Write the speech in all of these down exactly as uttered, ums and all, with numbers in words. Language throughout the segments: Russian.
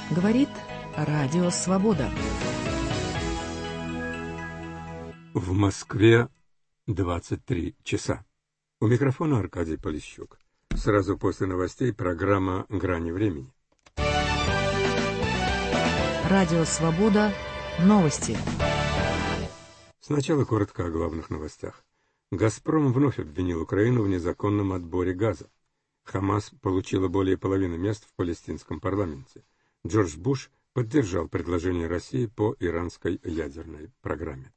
Говорит Радио Свобода. В Москве двадцать три часа. У микрофона Аркадий Полищук. Сразу после новостей программа «Грани времени». Радио Свобода. Новости. Сначала коротко о главных новостях. «Газпром» вновь обвинил Украину в незаконном отборе газа. Хамас получила более половины мест в палестинском парламенте. Джордж Буш поддержал предложение России по иранской ядерной программе.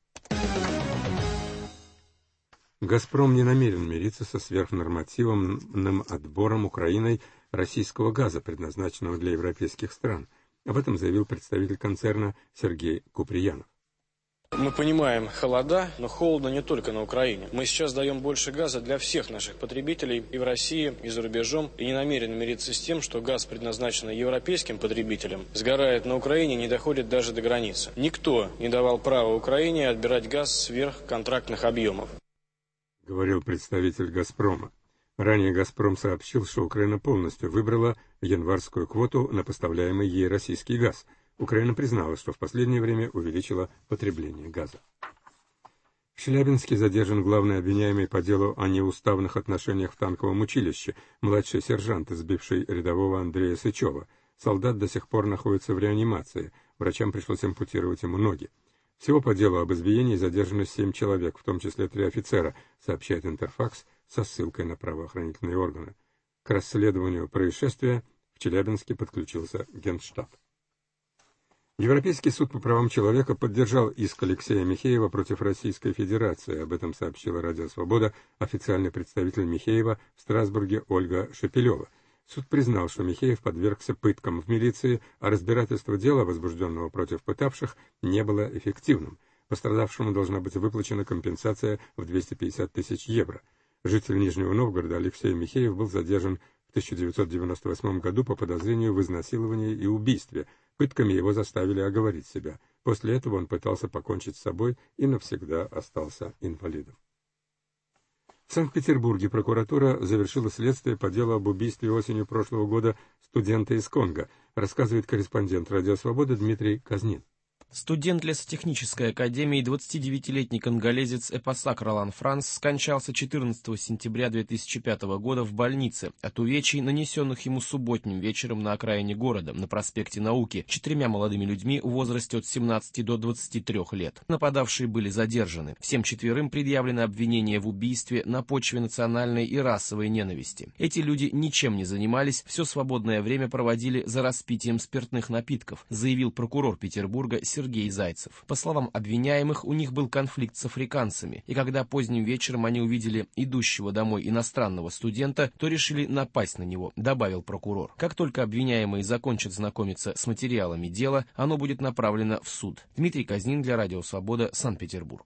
«Газпром» не намерен мириться со сверхнормативным отбором Украиной российского газа, предназначенного для европейских стран. Об этом заявил представитель концерна Сергей Куприянов. Мы понимаем холода, но холодно не только на Украине. Мы сейчас даем больше газа для всех наших потребителей и в России, и за рубежом, и не намерены мириться с тем, что газ, предназначенный европейским потребителям, сгорает на Украине и не доходит даже до границы. Никто не давал права Украине отбирать газ сверх контрактных объемов, говорил представитель «Газпрома». Ранее «Газпром» сообщил, что Украина полностью выбрала январскую квоту на поставляемый ей российский газ. Украина признала, что в последнее время увеличила потребление газа. В Челябинске задержан главный обвиняемый по делу о неуставных отношениях в танковом училище, младший сержант, избивший рядового Андрея Сычева. Солдат до сих пор находится в реанимации. Врачам пришлось ампутировать ему ноги. Всего по делу об избиении задержано семь человек, в том числе три офицера, сообщает Интерфакс со ссылкой на правоохранительные органы. К расследованию происшествия в Челябинске подключился Генштаб. Европейский суд по правам человека поддержал иск Алексея Михеева против Российской Федерации. Об этом сообщила Радио Свобода официальный представитель Михеева в Страсбурге Ольга Шепелева. Суд признал, что Михеев подвергся пыткам в милиции, а разбирательство дела, возбужденного против пытавших, не было эффективным. Пострадавшему должна быть выплачена компенсация в двести пятьдесят тысяч евро. Житель Нижнего Новгорода Алексей Михеев был задержан в тысяча девятьсот девяносто восьмом году по подозрению в изнасиловании и убийстве. Пытками его заставили оговорить себя. После этого он пытался покончить с собой и навсегда остался инвалидом. В Санкт-Петербурге прокуратура завершила следствие по делу об убийстве осенью прошлого года студента из Конго, рассказывает корреспондент Радио Свобода Дмитрий Казнин. Студент лесотехнической академии, двадцатидевятилетний конголезец Эпосак Ролан Франс скончался четырнадцатого сентября две тысячи пятого года в больнице от увечий, нанесенных ему субботним вечером на окраине города, на проспекте Науки, четырьмя молодыми людьми в возрасте от семнадцати до двадцати трёх лет. Нападавшие были задержаны. Всем четверым предъявлено обвинение в убийстве на почве национальной и расовой ненависти. Эти люди ничем не занимались, все свободное время проводили за распитием спиртных напитков, заявил прокурор Петербурга Сергей Сергей Зайцев. По словам обвиняемых, у них был конфликт с африканцами, и когда поздним вечером они увидели идущего домой иностранного студента, то решили напасть на него, добавил прокурор. Как только обвиняемые закончат знакомиться с материалами дела, оно будет направлено в суд. Дмитрий Казнин для Радио Свобода, Санкт-Петербург.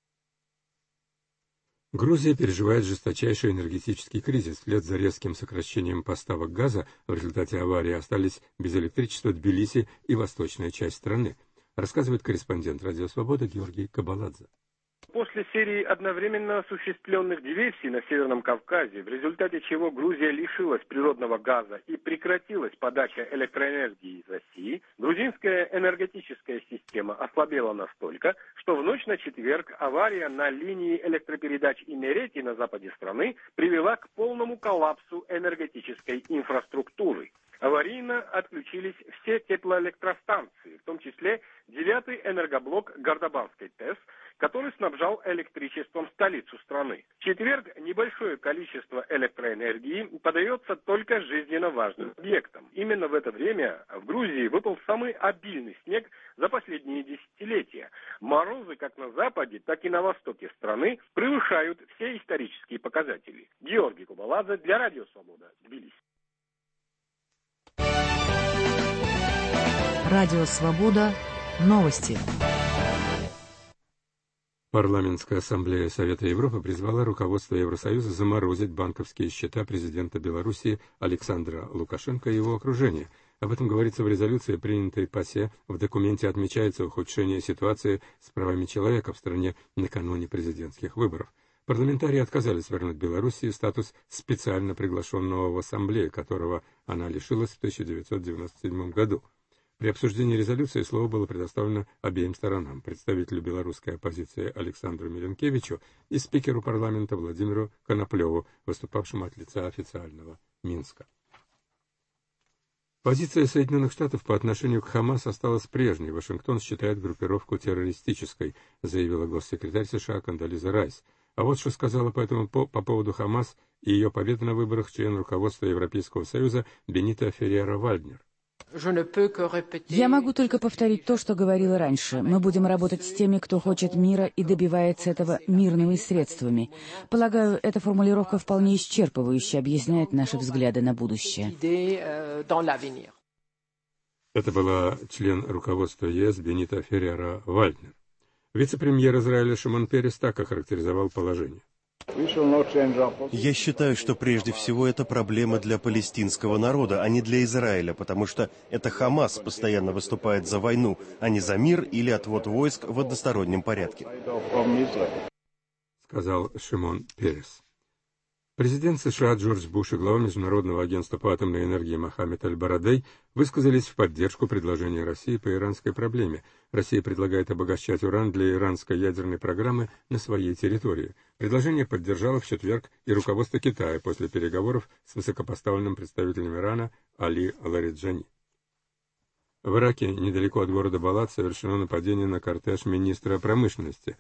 Грузия переживает жесточайший энергетический кризис. Вслед за резким сокращением поставок газа в результате аварии остались без электричества Тбилиси и восточная часть страны, рассказывает корреспондент Радио Свобода Георгий Кабаладзе. После серии одновременно осуществленных диверсий на Северном Кавказе, в результате чего Грузия лишилась природного газа и прекратилась подача электроэнергии из России, грузинская энергетическая система ослабела настолько, что в ночь на четверг авария на линии электропередач Имерети на западе страны привела к полному коллапсу энергетической инфраструктуры. Аварийно отключились все теплоэлектростанции, в том числе девятый энергоблок Гордобанской ТЭС, который снабжал электричеством столицу страны. В четверг небольшое количество электроэнергии подается только жизненно важным объектам. Именно в это время в Грузии выпал самый обильный снег за последние десятилетия. Морозы как на западе, так и на востоке страны превышают все исторические показатели. Георгий Кабаладзе для Радио Свобода, Тбилиси. Радио Свобода. Новости. Парламентская ассамблея Совета Европы призвала руководство Евросоюза заморозить банковские счета президента Белоруссии Александра Лукашенко и его окружения. Об этом говорится в резолюции, принятой ПАСЕ. В документе отмечается ухудшение ситуации с правами человека в стране накануне президентских выборов. Парламентарии отказались вернуть Белоруссии статус специально приглашенного в ассамблею, которого она лишилась в тысяча девятьсот девяносто седьмом году. При обсуждении резолюции слово было предоставлено обеим сторонам: представителю белорусской оппозиции Александру Миленкевичу и спикеру парламента Владимиру Коноплеву, выступавшему от лица официального Минска. Позиция Соединенных Штатов по отношению к Хамас осталась прежней. Вашингтон считает группировку террористической, заявила госсекретарь США Кондолиза Райс. А вот что сказала по этому по, по поводу Хамас и ее победы на выборах член руководства Европейского Союза Бенита Феррера-Вальднер. Я могу только повторить то, что говорила раньше. Мы будем работать с теми, кто хочет мира и добивается этого мирными средствами. Полагаю, эта формулировка вполне исчерпывающе объясняет наши взгляды на будущее. Это была член руководства ЕС Бенита Феррера-Вальднер. Вице-премьер Израиля Шимон Перес так охарактеризовал положение. Я считаю, что прежде всего это проблема для палестинского народа, а не для Израиля, потому что это Хамас постоянно выступает за войну, а не за мир или отвод войск в одностороннем порядке. Сказал Шимон Перес. Президент США Джордж Буш и глава Международного агентства по атомной энергии Мохаммед Аль-Барадей высказались в поддержку предложения России по иранской проблеме. Россия предлагает обогащать уран для иранской ядерной программы на своей территории. Предложение поддержало в четверг и руководство Китая после переговоров с высокопоставленным представителем Ирана Али Лариджани. В Ираке, недалеко от города Балат, совершено нападение на кортеж министра промышленности.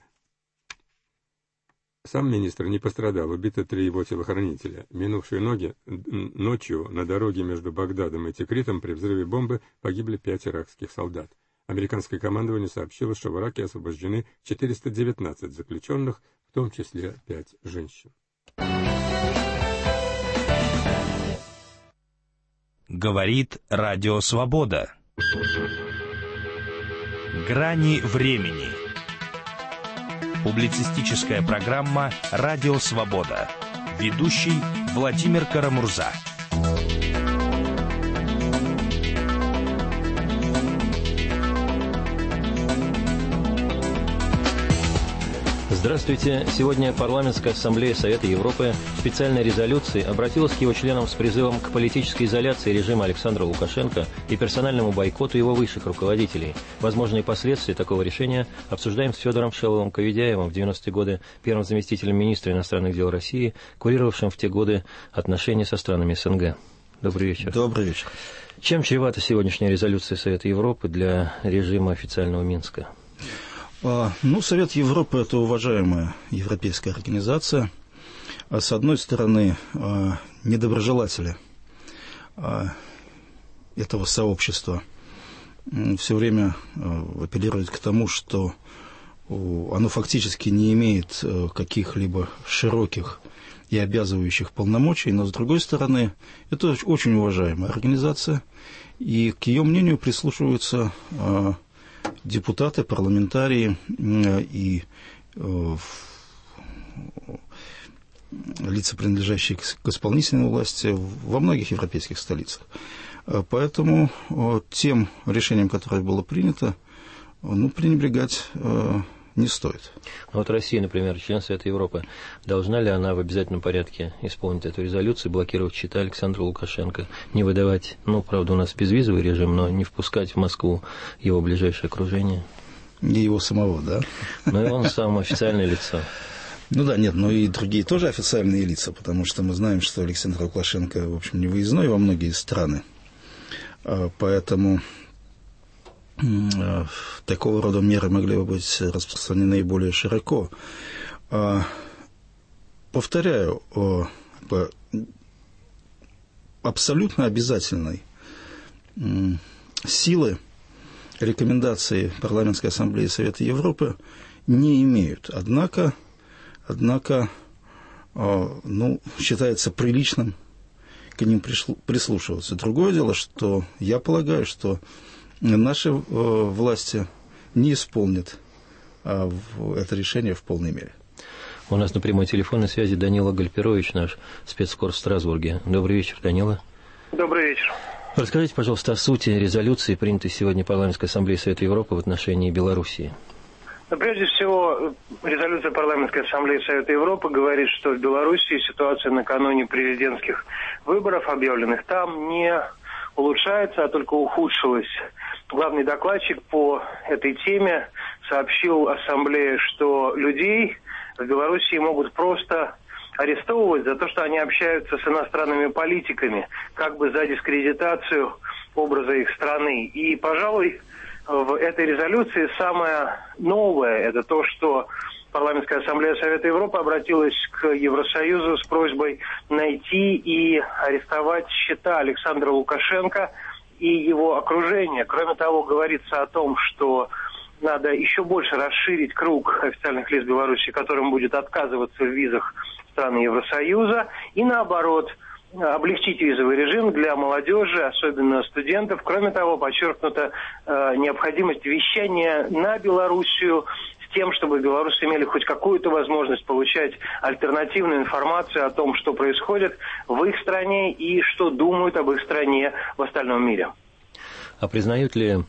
Сам министр не пострадал, убиты три его телохранителя. Минувшей ноги, ночью на дороге между Багдадом и Тикритом при взрыве бомбы погибли пять иракских солдат. Американское командование сообщило, что в Ираке освобождены четыреста девятнадцать заключенных, в том числе пять женщин. Говорит Радио Свобода. Грани времени. Публицистическая программа «Радио Свобода». Ведущий Владимир Карамурза. Здравствуйте. Сегодня Парламентская ассамблея Совета Европы в специальной резолюции обратилась к его членам с призывом к политической изоляции режима Александра Лукашенко и персональному бойкоту его высших руководителей. Возможные последствия такого решения обсуждаем с Федором Шеловым-Коведяевым, в девяностые годы первым заместителем министра иностранных дел России, курировавшим в те годы отношения со странами СНГ. Добрый вечер. Добрый вечер. Чем чревата сегодняшняя резолюция Совета Европы для режима официального Минска? Ну, Совет Европы – это уважаемая европейская организация. С одной стороны, недоброжелатели этого сообщества все время апеллируют к тому, что оно фактически не имеет каких-либо широких и обязывающих полномочий, но, с другой стороны, это очень уважаемая организация, и к ее мнению прислушиваются депутаты, парламентарии и э, лица, принадлежащие к исполнительной власти во многих европейских столицах. Поэтому э, тем решением, которое было принято, ну, пренебрегать э, не стоит. Вот Россия, например, член Совета Европы, должна ли она в обязательном порядке исполнить эту резолюцию, блокировать счета Александра Лукашенко, не выдавать, ну, правда, у нас безвизовый режим, но не впускать в Москву его ближайшее окружение? И его самого, да? Ну, и он сам официальное лицо. Ну да, нет, но и другие тоже официальные лица, потому что мы знаем, что Александр Лукашенко, в общем, не выездной во многие страны. Поэтому такого рода меры могли бы быть распространены более широко. Повторяю, абсолютно обязательной силы рекомендации Парламентской ассамблеи Совета Европы не имеют. Однако, однако ну, считается приличным к ним прислушиваться. Другое дело, что я полагаю, что наши э, власти не исполнят э, это решение в полной мере. У нас на прямой телефонной связи Данила Гальперович, наш спецкор в Страсбурге. Добрый вечер, Данила. Добрый вечер. Расскажите, пожалуйста, о сути резолюции, принятой сегодня Парламентской ассамблеей Совета Европы в отношении Белоруссии. Но прежде всего, резолюция Парламентской ассамблеи Совета Европы говорит, что в Белоруссии ситуация накануне президентских выборов, объявленных там, не улучшается, а только ухудшилась. Главный докладчик по этой теме сообщил Ассамблее, что людей в Белоруссии могут просто арестовывать за то, что они общаются с иностранными политиками, как бы за дискредитацию образа их страны. И, пожалуй, в этой резолюции самое новое – это то, что Парламентская ассамблея Совета Европы обратилась к Евросоюзу с просьбой найти и арестовать счета Александра Лукашенко и его окружения. Кроме того, говорится о том, что надо еще больше расширить круг официальных лиц Беларуси, которым будет отказываться в визах страны Евросоюза, и наоборот, облегчить визовый режим для молодежи, особенно студентов. Кроме того, подчеркнута э, необходимость вещания на Белоруссию с тем, чтобы белорусы имели хоть какую-то возможность получать альтернативную информацию о том, что происходит в их стране и что думают об их стране в остальном мире. А признают ли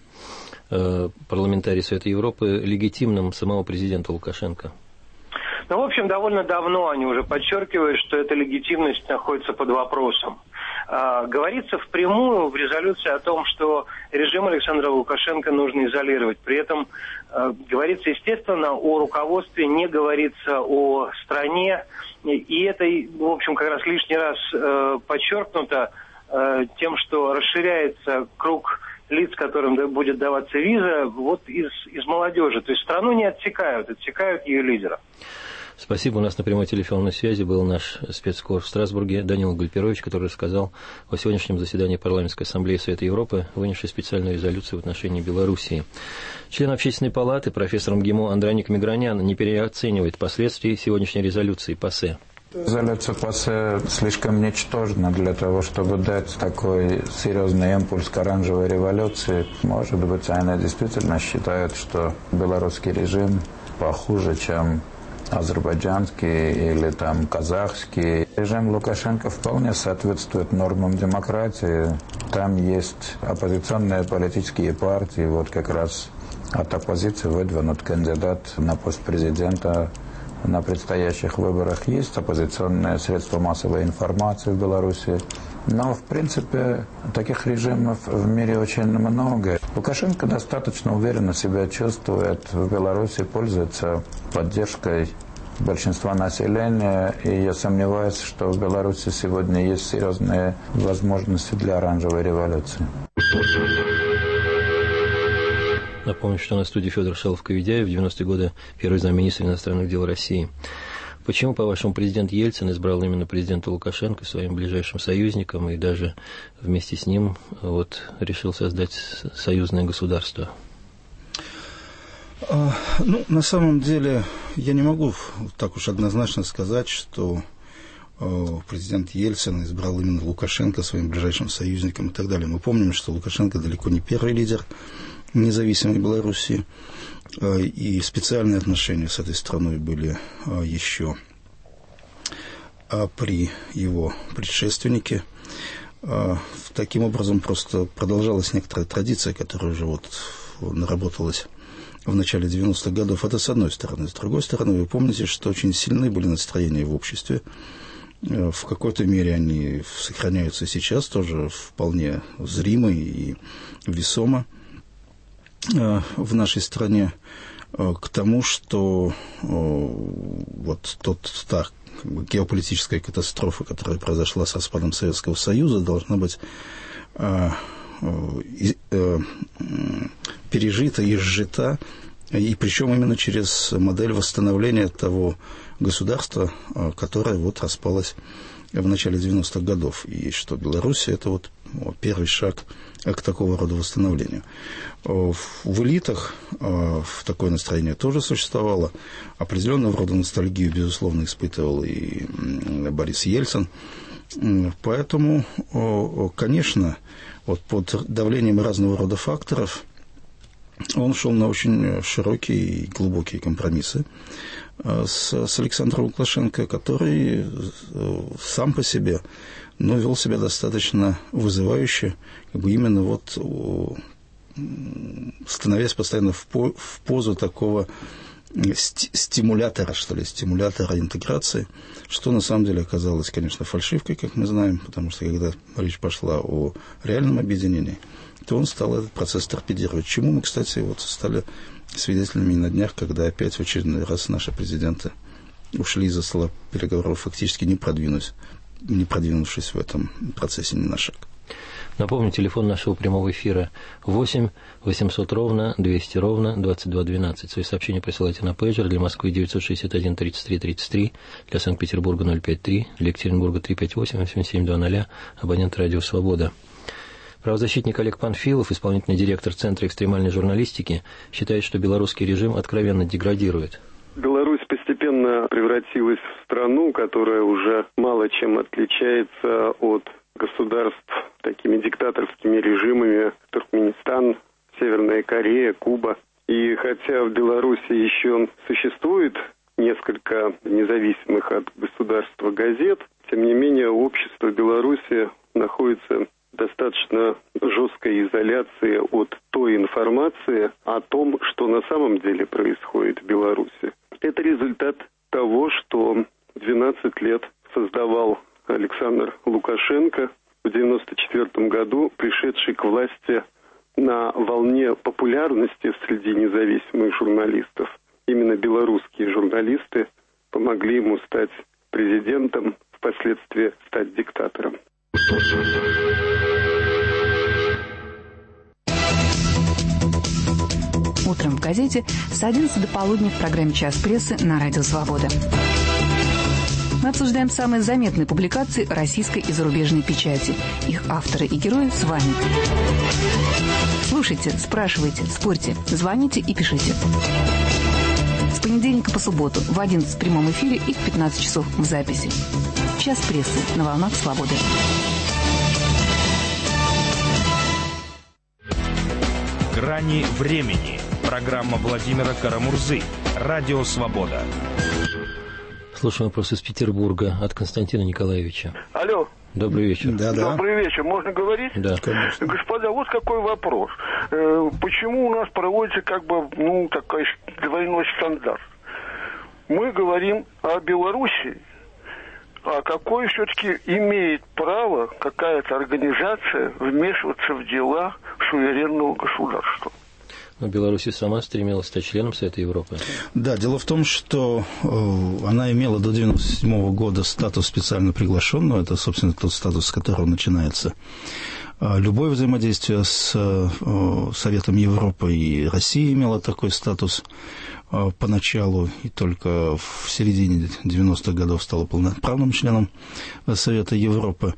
э, парламентарии Совета Европы легитимным самого президента Лукашенко? Ну, в общем, довольно давно они уже подчеркивают, что эта легитимность находится под вопросом. А, говорится впрямую в резолюции о том, что режим Александра Лукашенко нужно изолировать. При этом а, говорится, естественно, о руководстве, не говорится о стране. И это, в общем, как раз лишний раз а, подчеркнуто а, тем, что расширяется круг лиц, которым будет даваться виза, вот из, из молодежи. То есть страну не отсекают, отсекают ее лидера. Спасибо. У нас на прямой телефонной связи был наш спецкор в Страсбурге Данил Гальперович, который рассказал о сегодняшнем заседании Парламентской ассамблеи Совета Европы, вынесшей специальную резолюцию в отношении Белоруссии. Член Общественной палаты, профессор МГИМО Андроник Мигранян не переоценивает последствий сегодняшней резолюции ПАСЕ. Резолюция ПАСЕ слишком ничтожна для того, чтобы дать такой серьезный импульс к оранжевой революции. Может быть, они действительно считают, что белорусский режим похуже, чем азербайджанский или там казахский. Режим Лукашенко вполне соответствует нормам демократии. Там есть оппозиционные политические партии. Вот как раз от оппозиции выдвинут кандидат на пост президента. На предстоящих выборах есть оппозиционные средства массовой информации в Беларуси. Но, в принципе, таких режимов в мире очень много. Лукашенко достаточно уверенно себя чувствует в Беларуси, пользуется поддержкой большинства населения. И я сомневаюсь, что в Беларуси сегодня есть серьезные возможности для оранжевой революции. Напомню, что на студии Федор Шалов-Коведяев, в девяностые годы первый замминистра иностранных дел России. Почему, по-вашему, президент Ельцин избрал именно президента Лукашенко своим ближайшим союзником и даже вместе с ним вот, решил создать союзное государство? А, ну, на самом деле, я не могу так уж однозначно сказать, что э, президент Ельцин избрал именно Лукашенко своим ближайшим союзником и так далее. Мы помним, что Лукашенко далеко не первый лидер независимой Белоруссии, и специальные отношения с этой страной были еще при его предшественнике. Таким образом, просто продолжалась некоторая традиция, которая уже вот наработалась в начале девяностых годов. Это с одной стороны. С другой стороны, вы помните, что очень сильны были настроения в обществе. В какой-то мере они сохраняются сейчас, тоже вполне зримо и весомо в нашей стране к тому, что вот тот, та как бы, геополитическая катастрофа, которая произошла с распадом Советского Союза, должна быть пережита, изжита, и причем именно через модель восстановления того государства, которое вот распалось в начале девяностых годов, и что Беларусь – это вот первый шаг к такого рода восстановлению. В элитах в такое настроение тоже существовало. Определенного рода ностальгию, безусловно, испытывал и Борис Ельцин. Поэтому, конечно, вот под давлением разного рода факторов он шел на очень широкие и глубокие компромиссы с, с Александром Лукашенко, который сам по себе, но вел себя достаточно вызывающе, как бы именно вот становясь постоянно в, по, в позу такого стимулятора, что ли, стимулятора интеграции, что на самом деле оказалось, конечно, фальшивкой, как мы знаем, потому что когда речь пошла о реальном объединении, то он стал этот процесс торпедировать. Чему мы, кстати, вот стали свидетелями на днях, когда опять в очередной раз наши президенты ушли из-за стола переговоров, фактически не продвинусь, не продвинувшись в этом процессе ни на шаг. Напомню, телефон нашего прямого эфира восемь восемьсот ровно двести ровно двадцать два двенадцать. Свои сообщения присылайте на пейджер. Для Москвы девятьсот шестьдесят один тридцать три тридцать три, для Санкт-Петербурга ноль пять три, для Екатеринбурга три пять восемь восемь семь два ноль, абонент радио «Свобода». Правозащитник Олег Панфилов, исполнительный директор Центра экстремальной журналистики, считает, что белорусский режим откровенно деградирует. Беларусь постепенно превратилась в страну, которая уже мало чем отличается от государств с такими диктаторскими режимами: Туркменистан, Северная Корея, Куба. И хотя в Беларуси еще существует несколько независимых от государства газет, тем не менее общество Беларуси находится в достаточно жесткой изоляции от той информации о том, что на самом деле происходит в Беларуси. Это результат того, что двенадцать лет создавал Александр Лукашенко, в девяносто четвертом году пришедший к власти на волне популярности среди независимых журналистов. Именно белорусские журналисты помогли ему стать президентом, впоследствии стать диктатором. Утром в газете с одиннадцати до полудня в программе «Час прессы» на Радио Свобода. Мы обсуждаем самые заметные публикации российской и зарубежной печати. Их авторы и герои с вами. Слушайте, спрашивайте, спорьте, звоните и пишите. С понедельника по субботу в одиннадцать в прямом эфире и в пятнадцать часов в записи. «Час прессы» на волнах Свободы. «Грани времени». Программа Владимира Карамурзы. Радио «Свобода». Слушаем вопрос из Петербурга от Константина Николаевича. Алло. Добрый вечер. Да, да. Добрый вечер. Можно говорить? Да, конечно. Господа, вот какой вопрос. Э, почему у нас проводится как бы, ну, такой двойной стандарт? Мы говорим о Белоруссии, а какое все-таки имеет право какая-то организация вмешиваться в дела суверенного государства? Но Беларусь сама стремилась стать членом Совета Европы. Да, дело в том, что э, она имела до девяносто седьмого года статус специально приглашенного. Это, собственно, тот статус, с которого начинается э, любое взаимодействие с э, Советом Европы. И Россия имела такой статус э, поначалу, и только в середине девяностых годов стала полноправным членом Совета Европы.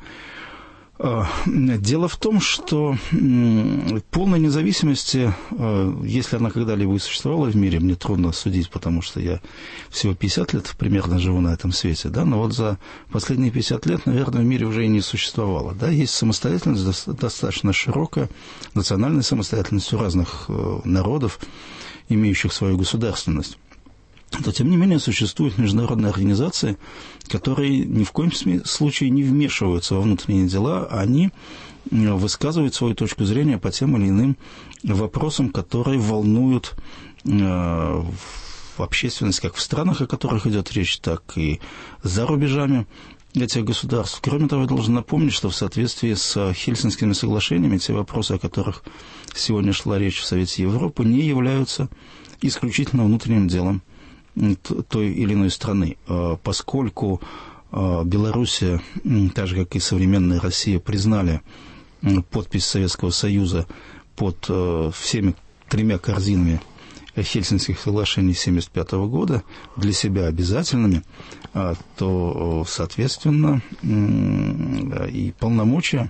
Дело в том, что полной независимости, если она когда-либо и существовала в мире, мне трудно судить, потому что я всего пятьдесят лет примерно живу на этом свете, да, но вот за последние пятьдесят лет, наверное, в мире уже и не существовало. Да, есть самостоятельность достаточно широкая, национальная самостоятельность у разных народов, имеющих свою государственность. То, тем не менее, существуют международные организации, которые ни в коем случае не вмешиваются во внутренние дела, а они высказывают свою точку зрения по тем или иным вопросам, которые волнуют э, общественность как в странах, о которых идет речь, так и за рубежами этих государств. Кроме того, я должен напомнить, что в соответствии с Хельсинскими соглашениями те вопросы, о которых сегодня шла речь в Совете Европы, не являются исключительно внутренним делом той или иной страны, поскольку Белоруссия, так же как и современная Россия, признали подпись Советского Союза под всеми тремя корзинами Хельсинских соглашений семьдесят пятого года для себя обязательными, то, соответственно, и полномочия,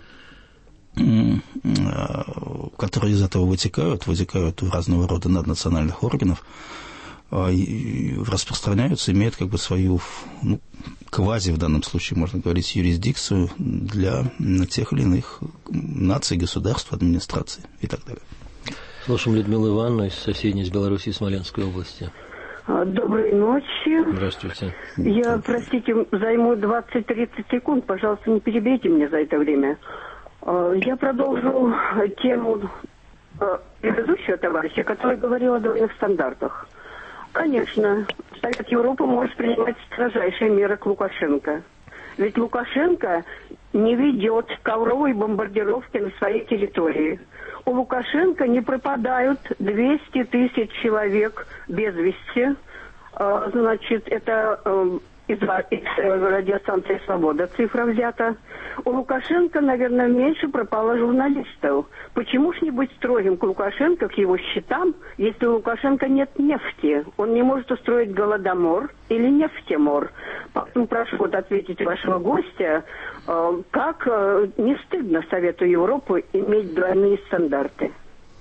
которые из этого вытекают, вытекают у разного рода наднациональных органов, распространяются, имеют как бы свою, ну, квази, в данном случае, можно говорить, юрисдикцию для тех или иных наций, государств, администраций и так далее. Слушаем Людмилу Ивановну из соседней с Белоруссией Смоленской области. Доброй ночи. Здравствуйте. Я, простите, займу двадцать-тридцать секунд, пожалуйста, не перебейте меня за это время. Я продолжу тему предыдущего товарища, который говорил о двойных стандартах. Конечно, Совет Европы может принимать строжайшие меры к Лукашенко. Ведь Лукашенко не ведет ковровой бомбардировки на своей территории. У Лукашенко не пропадают двести тысяч человек без вести. Значит, это из, из радиостанции «Свобода» цифра взята. У Лукашенко, наверное, меньше пропало журналистов. Почему ж не быть строгим к Лукашенко, к его счетам, если у Лукашенко нет нефти? Он не может устроить голодомор или нефтемор. Поэтому прошу вот ответить вашего гостя, как не стыдно Совету Европы иметь двойные стандарты?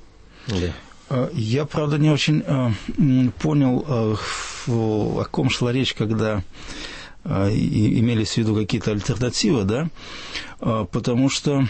Я, правда, не очень понял, о ком шла речь, когда имелись в виду какие-то альтернативы, да, потому что,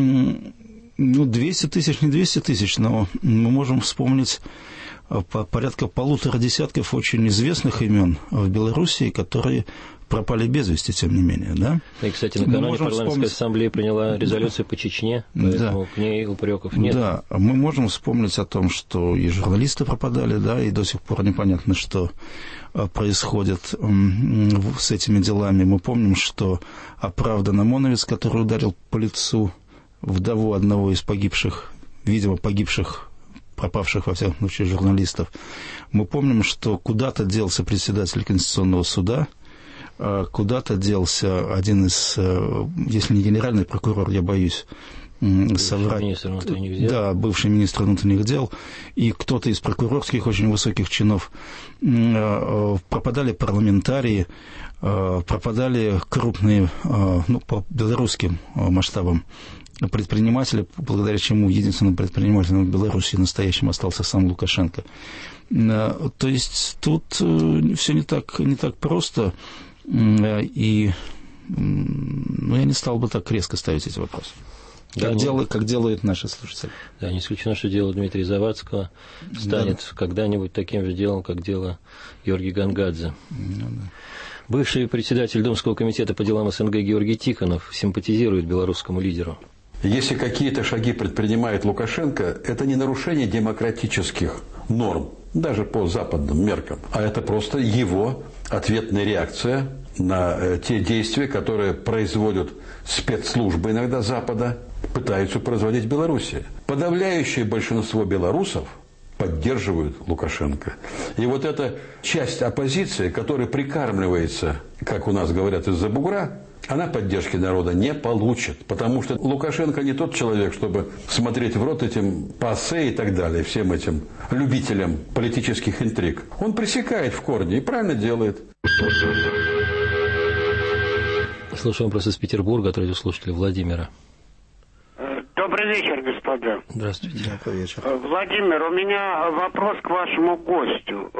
ну, двести тысяч, не двести тысяч, но мы можем вспомнить порядка полутора десятков очень известных имен в Белоруссии, которые пропали без вести, тем не менее, да? И, кстати, накануне парламентская вспомнить... ассамблея приняла резолюцию по Чечне, поэтому да. К ней упреков нет. Да, мы можем вспомнить о том, что и журналисты пропадали, да, и до сих пор непонятно, что происходит с этими делами. Мы помним, что оправдан ОМОНовец, который ударил по лицу вдову одного из погибших, видимо, погибших, пропавших, во всяком случае, журналистов. Мы помним, что куда-то делся председатель Конституционного суда, куда-то делся один из, если не генеральный прокурор, я боюсь соврать. Министр внутренних дел. Да, бывший министр внутренних дел. И кто-то из прокурорских очень высоких чинов. Пропадали парламентарии, пропадали крупные, ну, по белорусским масштабам, предприниматели, благодаря чему единственным предпринимателем в Беларуси настоящим остался сам Лукашенко. То есть тут все не так, не так просто. И ну, я не стал бы так резко ставить эти вопросы. Да, как, делают, как делают наши слушатели. Да, не исключено, что дело Дмитрия Завадского станет да. когда-нибудь таким же делом, как дело Георгия Гангадзе. Да, да. Бывший председатель Думского комитета по делам СНГ Георгий Тихонов симпатизирует белорусскому лидеру. Если какие-то шаги предпринимает Лукашенко, это не нарушение демократических норм, даже по западным меркам, а это просто его ответная реакция на те действия, которые производят спецслужбы иногда Запада, пытаются производить в Беларуси. Подавляющее большинство белорусов поддерживают Лукашенко. И вот эта часть оппозиции, которая прикармливается, как у нас говорят, из-за бугра, она поддержки народа не получит. Потому что Лукашенко не тот человек, чтобы смотреть в рот этим ПАСЕ и так далее, всем этим любителям политических интриг. Он пресекает в корне и правильно делает. Слушаем вопрос из Петербурга от радиослушателя Владимира. Добрый вечер, господа. Здравствуйте. Добрый вечер. Владимир, у меня вопрос к вашему гостю.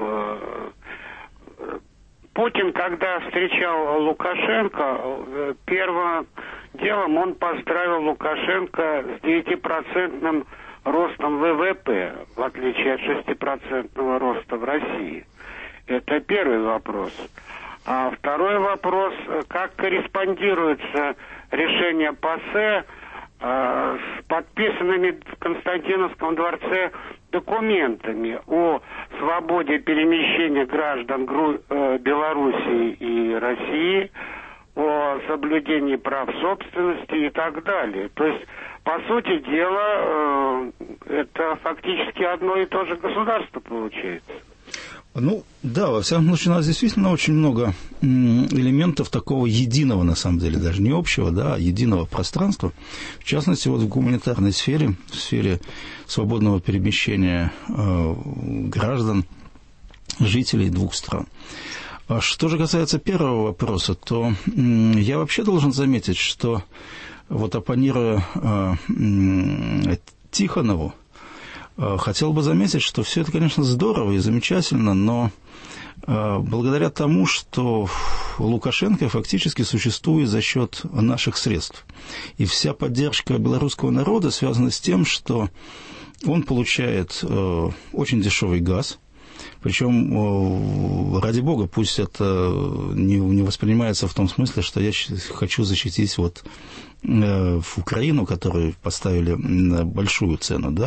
Путин, когда встречал Лукашенко, первым делом он поздравил Лукашенко с девятипроцентным ростом ВВП, в отличие от шестипроцентного роста в России. Это первый вопрос. А второй вопрос, как корреспондируется решение ПАСЕ э, с подписанными в Константиновском дворце документами о свободе перемещения граждан Гру... э, Белоруссии и России, о соблюдении прав собственности и так далее. То есть, по сути дела, э, это фактически одно и то же государство получается. Ну, да, во всяком случае, у нас действительно очень много элементов такого единого, на самом деле, даже не общего, да, а единого пространства. В частности, вот в гуманитарной сфере, в сфере свободного перемещения э, граждан, жителей двух стран. А что же касается первого вопроса, то э, я вообще должен заметить, что вот оппонируя э, э, Тихонову, хотел бы заметить, что все это, конечно, здорово и замечательно, но э, благодаря тому, что Лукашенко фактически существует за счет наших средств. И вся поддержка белорусского народа связана с тем, что он получает э, очень дешевый газ. Причем, э, ради бога, пусть это не, не воспринимается в том смысле, что я хочу защитить вот, э, Украину, которую поставили большую цену, да,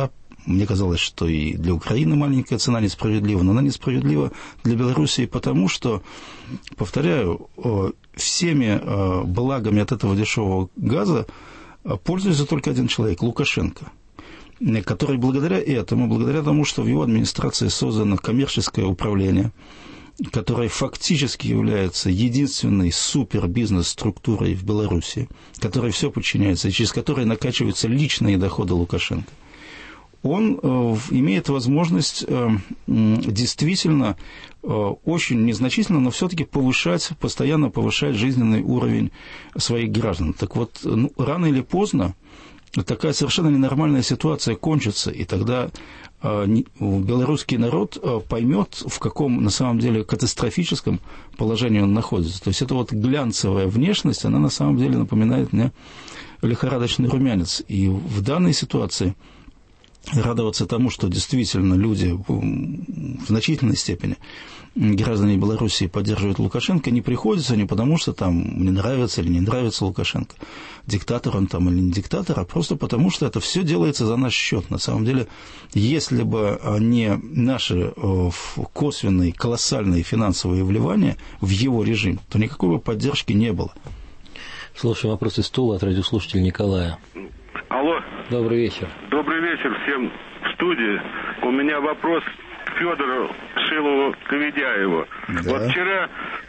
мне казалось, что и для Украины маленькая цена несправедлива, но она несправедлива для Белоруссии потому, что, повторяю, всеми благами от этого дешевого газа пользуется только один человек – Лукашенко, который благодаря этому, благодаря тому, что в его администрации создано коммерческое управление, которое фактически является единственной супербизнес-структурой в Беларуси, которой все подчиняется, и через которой накачиваются личные доходы Лукашенко, он э, имеет возможность э, действительно э, очень незначительно, но все-таки повышать, постоянно повышать жизненный уровень своих граждан. Так вот, ну, рано или поздно такая совершенно ненормальная ситуация кончится, и тогда э, не, белорусский народ э, поймет, в каком на самом деле катастрофическом положении он находится. То есть эта вот глянцевая внешность, она на самом деле напоминает мне лихорадочный румянец. И в данной ситуации радоваться тому, что действительно люди в значительной степени, граждане Белоруссии, поддерживают Лукашенко, не приходится не потому, что там мне нравится или не нравится Лукашенко, диктатор он там или не диктатор, а просто потому, что это все делается за наш счет. На самом деле, если бы не наши косвенные, колоссальные финансовые вливания в его режим, то никакой бы поддержки не было. Слушаем вопрос из стула от радиослушателя Николая. Алло. Добрый вечер. Добрый вечер всем в студии. У меня вопрос к Федору Шилову Коведяеву. Да. Вот вчера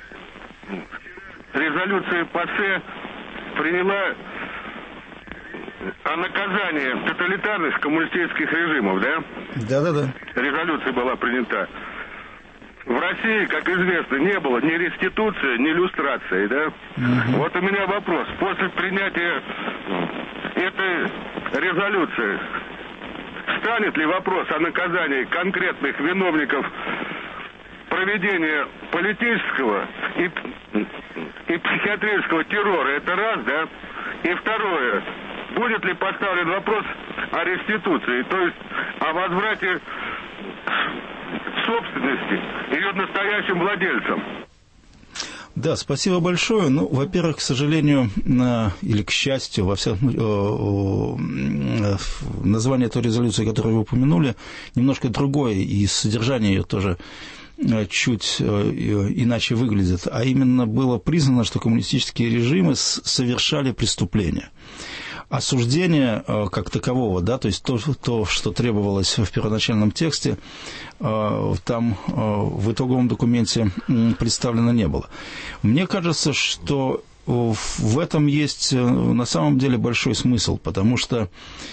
резолюция ПАСЕ приняла о наказании тоталитарных коммунистических режимов, да? Да-да-да. Резолюция была принята. В России, как известно, не было ни реституции, ни люстрации, да? Угу. Вот у меня вопрос. После принятия этой резолюции станет ли вопрос о наказании конкретных виновников проведения политического и, и психиатрического террора? Это раз, да? И второе. Будет ли поставлен вопрос о реституции, то есть о возврате собственности ее настоящим владельцам? Да, спасибо большое. Ну, во-первых, к сожалению, или к счастью, во всяком название той резолюции, которую вы упомянули, немножко другое, и содержание ее тоже чуть иначе выглядит. А именно было признано, что коммунистические режимы совершали преступления. Осуждение как такового, да, то есть то, то, что требовалось в первоначальном тексте, там в итоговом документе представлено не было. Мне кажется, что в этом есть на самом деле большой смысл, потому что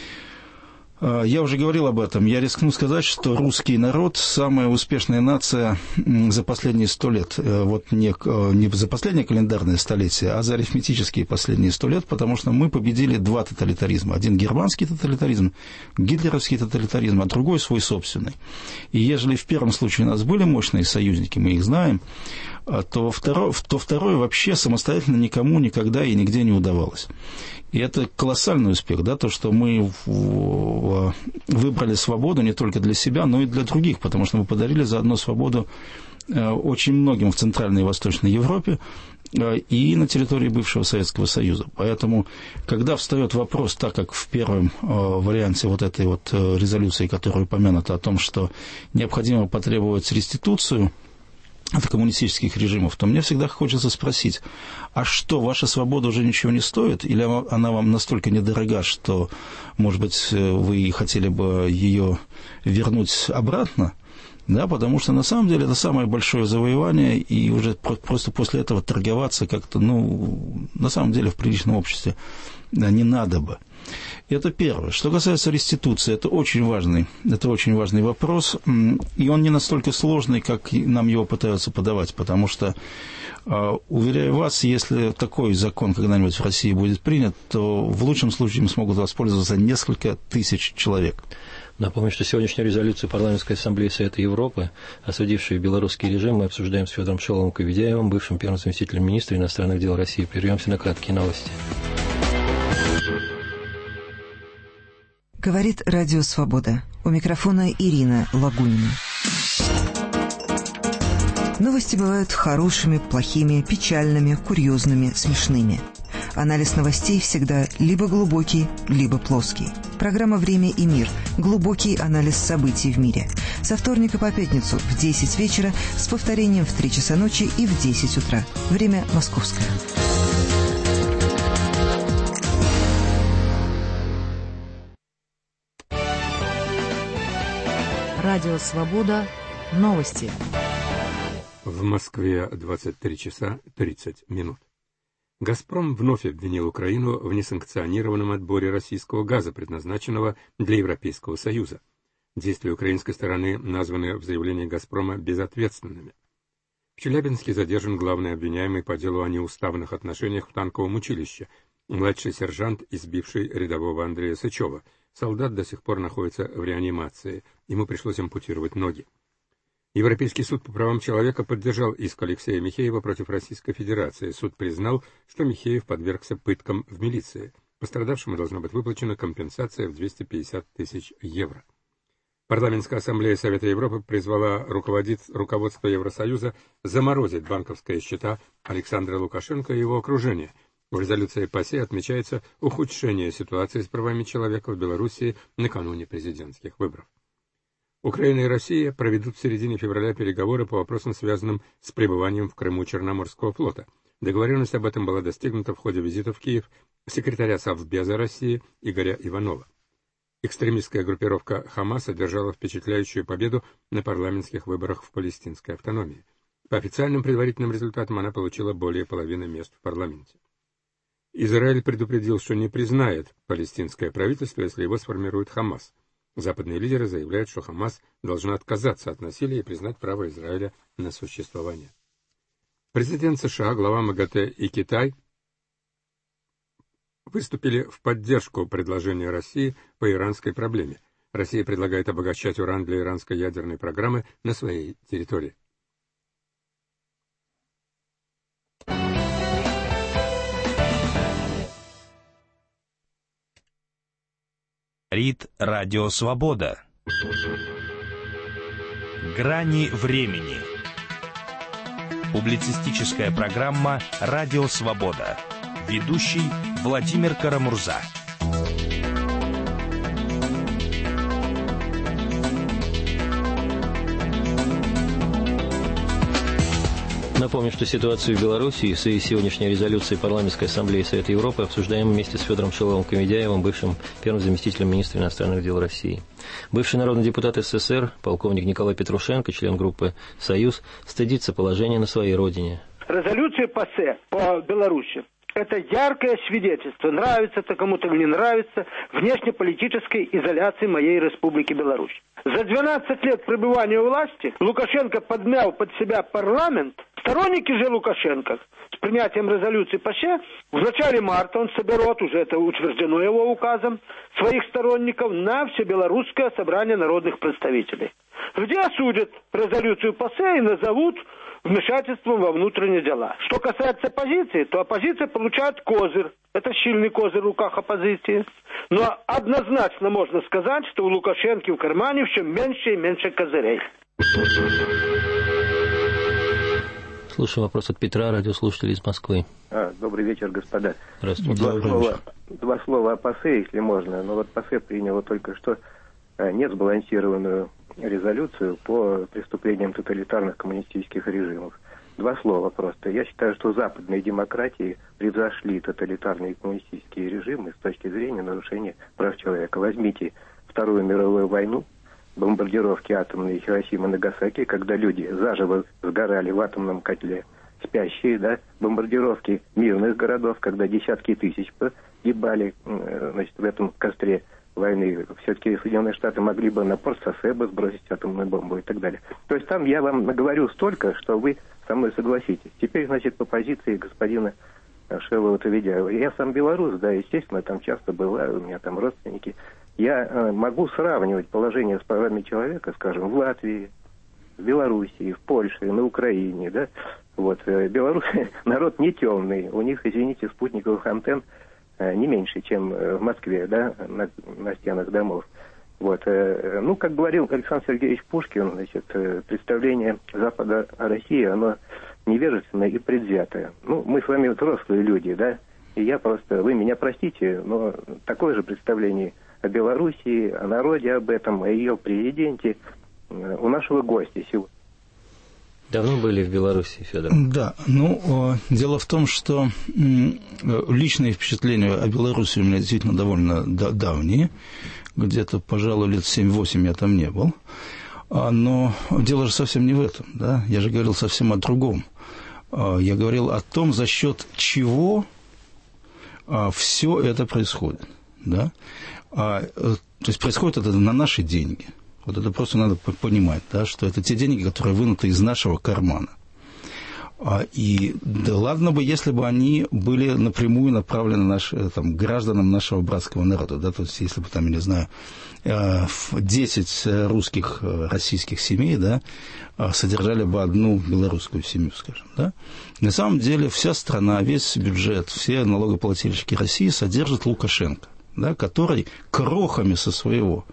я уже говорил об этом. Я рискну сказать, что русский народ – самая успешная нация за последние сто лет. Вот не, не за последнее календарное столетие, а за арифметические последние сто лет, потому что мы победили два тоталитаризма. Один германский тоталитаризм, гитлеровский тоталитаризм, а другой свой собственный. И ежели в первом случае у нас были мощные союзники, мы их знаем, то второй, то второй вообще самостоятельно никому никогда и нигде не удавалось. И это колоссальный успех, да, то, что мы выбрали свободу не только для себя, но и для других, потому что мы подарили заодно свободу очень многим в Центральной и Восточной Европе и на территории бывшего Советского Союза. Поэтому, когда встает вопрос, так как в первом варианте вот этой вот резолюции, которая упомянута о том, что необходимо потребовать реституцию от коммунистических режимов, то мне всегда хочется спросить, а что, ваша свобода уже ничего не стоит? Или она вам настолько недорога, что, может быть, вы хотели бы ее вернуть обратно? Да, потому что на самом деле это самое большое завоевание, и уже просто после этого торговаться как-то, ну, на самом деле в приличном обществе не надо бы. Это первое. Что касается реституции, это очень важный, это очень важный вопрос, и он не настолько сложный, как нам его пытаются подавать, потому что, уверяю вас, если такой закон когда-нибудь в России будет принят, то в лучшем случае им смогут воспользоваться несколько тысяч человек. Напомню, что сегодняшнюю резолюцию Парламентской ассамблеи Совета Европы, осудившую белорусский режим, мы обсуждаем с Федором Шиловым Коведяевым, бывшим первым заместителем министра иностранных дел России. Прервемся на краткие новости. Говорит Радио Свобода. У микрофона Ирина Лагунина. Новости бывают хорошими, плохими, печальными, курьезными, смешными. Анализ новостей всегда либо глубокий, либо плоский. Программа «Время и мир». Глубокий анализ событий в мире. Со вторника по пятницу в десять вечера с повторением в три часа ночи и в десять утра. Время московское. Радио «Свобода». Новости. В Москве двадцать три часа тридцать минут. «Газпром» вновь обвинил Украину в несанкционированном отборе российского газа, предназначенного для Европейского Союза. Действия украинской стороны названы в заявлении «Газпрома» безответственными. В Челябинске задержан главный обвиняемый по делу о неуставных отношениях в танковом училище, младший сержант, избивший рядового Андрея Сычева. Солдат до сих пор находится в реанимации, ему пришлось ампутировать ноги. Европейский суд по правам человека поддержал иск Алексея Михеева против Российской Федерации. Суд признал, что Михеев подвергся пыткам в милиции. Пострадавшему должна быть выплачена компенсация в двести пятьдесят тысяч евро. Парламентская ассамблея Совета Европы призвала руководство Евросоюза заморозить банковские счета Александра Лукашенко и его окружения. В резолюции ПАСЕ отмечается ухудшение ситуации с правами человека в Белоруссии накануне президентских выборов. Украина и Россия проведут в середине февраля переговоры по вопросам, связанным с пребыванием в Крыму Черноморского флота. Договоренность об этом была достигнута в ходе визита в Киев секретаря Совбеза России Игоря Иванова. Экстремистская группировка «Хамас» одержала впечатляющую победу на парламентских выборах в палестинской автономии. По официальным предварительным результатам она получила более половины мест в парламенте. Израиль предупредил, что не признает палестинское правительство, если его сформирует «Хамас». Западные лидеры заявляют, что Хамас должна отказаться от насилия и признать право Израиля на существование. Президент США, глава МАГАТЭ и Китай выступили в поддержку предложения России по иранской проблеме. Россия предлагает обогащать уран для иранской ядерной программы на своей территории. Говорит Радио Свобода. Грани времени. Публицистическая программа «Радио Свобода». Ведущий Владимир Карамурза. Напомню, что ситуацию в Белоруссии с сегодняшней резолюцией Парламентской ассамблеи Совета Европы обсуждаем вместе с Федором Шиловым-Комедяевым, бывшим первым заместителем министра иностранных дел России. Бывший народный депутат СССР, полковник Николай Петрушенко, член группы «Союз», стыдится положения на своей родине. Резолюция ПАСЕ по Беларуси – это яркое свидетельство, нравится это кому-то или не нравится, внешнеполитической изоляции моей Республики Беларусь. За двенадцать лет пребывания у власти Лукашенко подмял под себя парламент. Сторонники же Лукашенко с принятием резолюции ПАСЕ в начале марта он соберет, уже это утверждено его указом, своих сторонников на Всебелорусское собрание народных представителей, где осудят резолюцию ПАСЕ и назовут вмешательством во внутренние дела. Что касается оппозиции, то оппозиция получает козырь. Это сильный козырь в руках оппозиции. Но однозначно можно сказать, что у Лукашенко в кармане все меньше и меньше козырей. Слушаем вопрос от Петра, радиослушатель из Москвы. А, добрый вечер, господа. Здравствуйте. Два слова, два слова о ПАСЕ, если можно. Но вот ПАСЕ приняло только что несбалансированную резолюцию по преступлениям тоталитарных коммунистических режимов. Два слова просто. Я считаю, что западные демократии превзошли тоталитарные коммунистические режимы с точки зрения нарушения прав человека. Возьмите Вторую мировую войну, бомбардировки атомные Хиросимы и Нагасаки, когда люди заживо сгорали в атомном котле, спящие, да, бомбардировки мирных городов, когда десятки тысяч погибали, значит, в этом костре войны. Все-таки Соединенные Штаты могли бы на порт Сасебо сбросить атомную бомбу и так далее. То есть там я вам наговорю столько, что вы со мной согласитесь. Теперь, значит, по позиции господина Шилова-Комедяева. Я сам белорус, да, естественно, там часто бываю, у меня там родственники. Я э, могу сравнивать положение с правами человека, скажем, в Латвии, в Белоруссии, в Польше, на Украине, да. Вот, э, Беларусь народ не темный, у них, извините, спутниковых антенн э, не меньше, чем э, в Москве, да, на, на стенах домов. Вот, э, ну, как говорил Александр Сергеевич Пушкин, значит, э, представление Запада о России, оно невежественное и предвзятое. Ну, мы с вами взрослые люди, да, и я просто, вы меня простите, но такое же представление о Белоруссии, о народе об этом, о ее президенте у нашего гостя сегодня. Давно были в Беларуси, Федор? Да, ну, дело в том, что личные впечатления о Беларуси у меня действительно довольно давние. Где-то, пожалуй, лет семь-восемь я там не был. Но дело же совсем не в этом, да? Я же говорил совсем о другом. Я говорил о том, за счет чего все это происходит, да? То есть происходит это на наши деньги. Вот это просто надо понимать, да, что это те деньги, которые вынуты из нашего кармана. И да ладно бы, если бы они были напрямую направлены наш, там, гражданам нашего братского народа. Да, то есть, если бы, там, я не знаю, десять русских, российских семей, да, содержали бы одну белорусскую семью, скажем. Да. На самом деле вся страна, весь бюджет, все налогоплательщики России содержат Лукашенко, да, который крохами со своего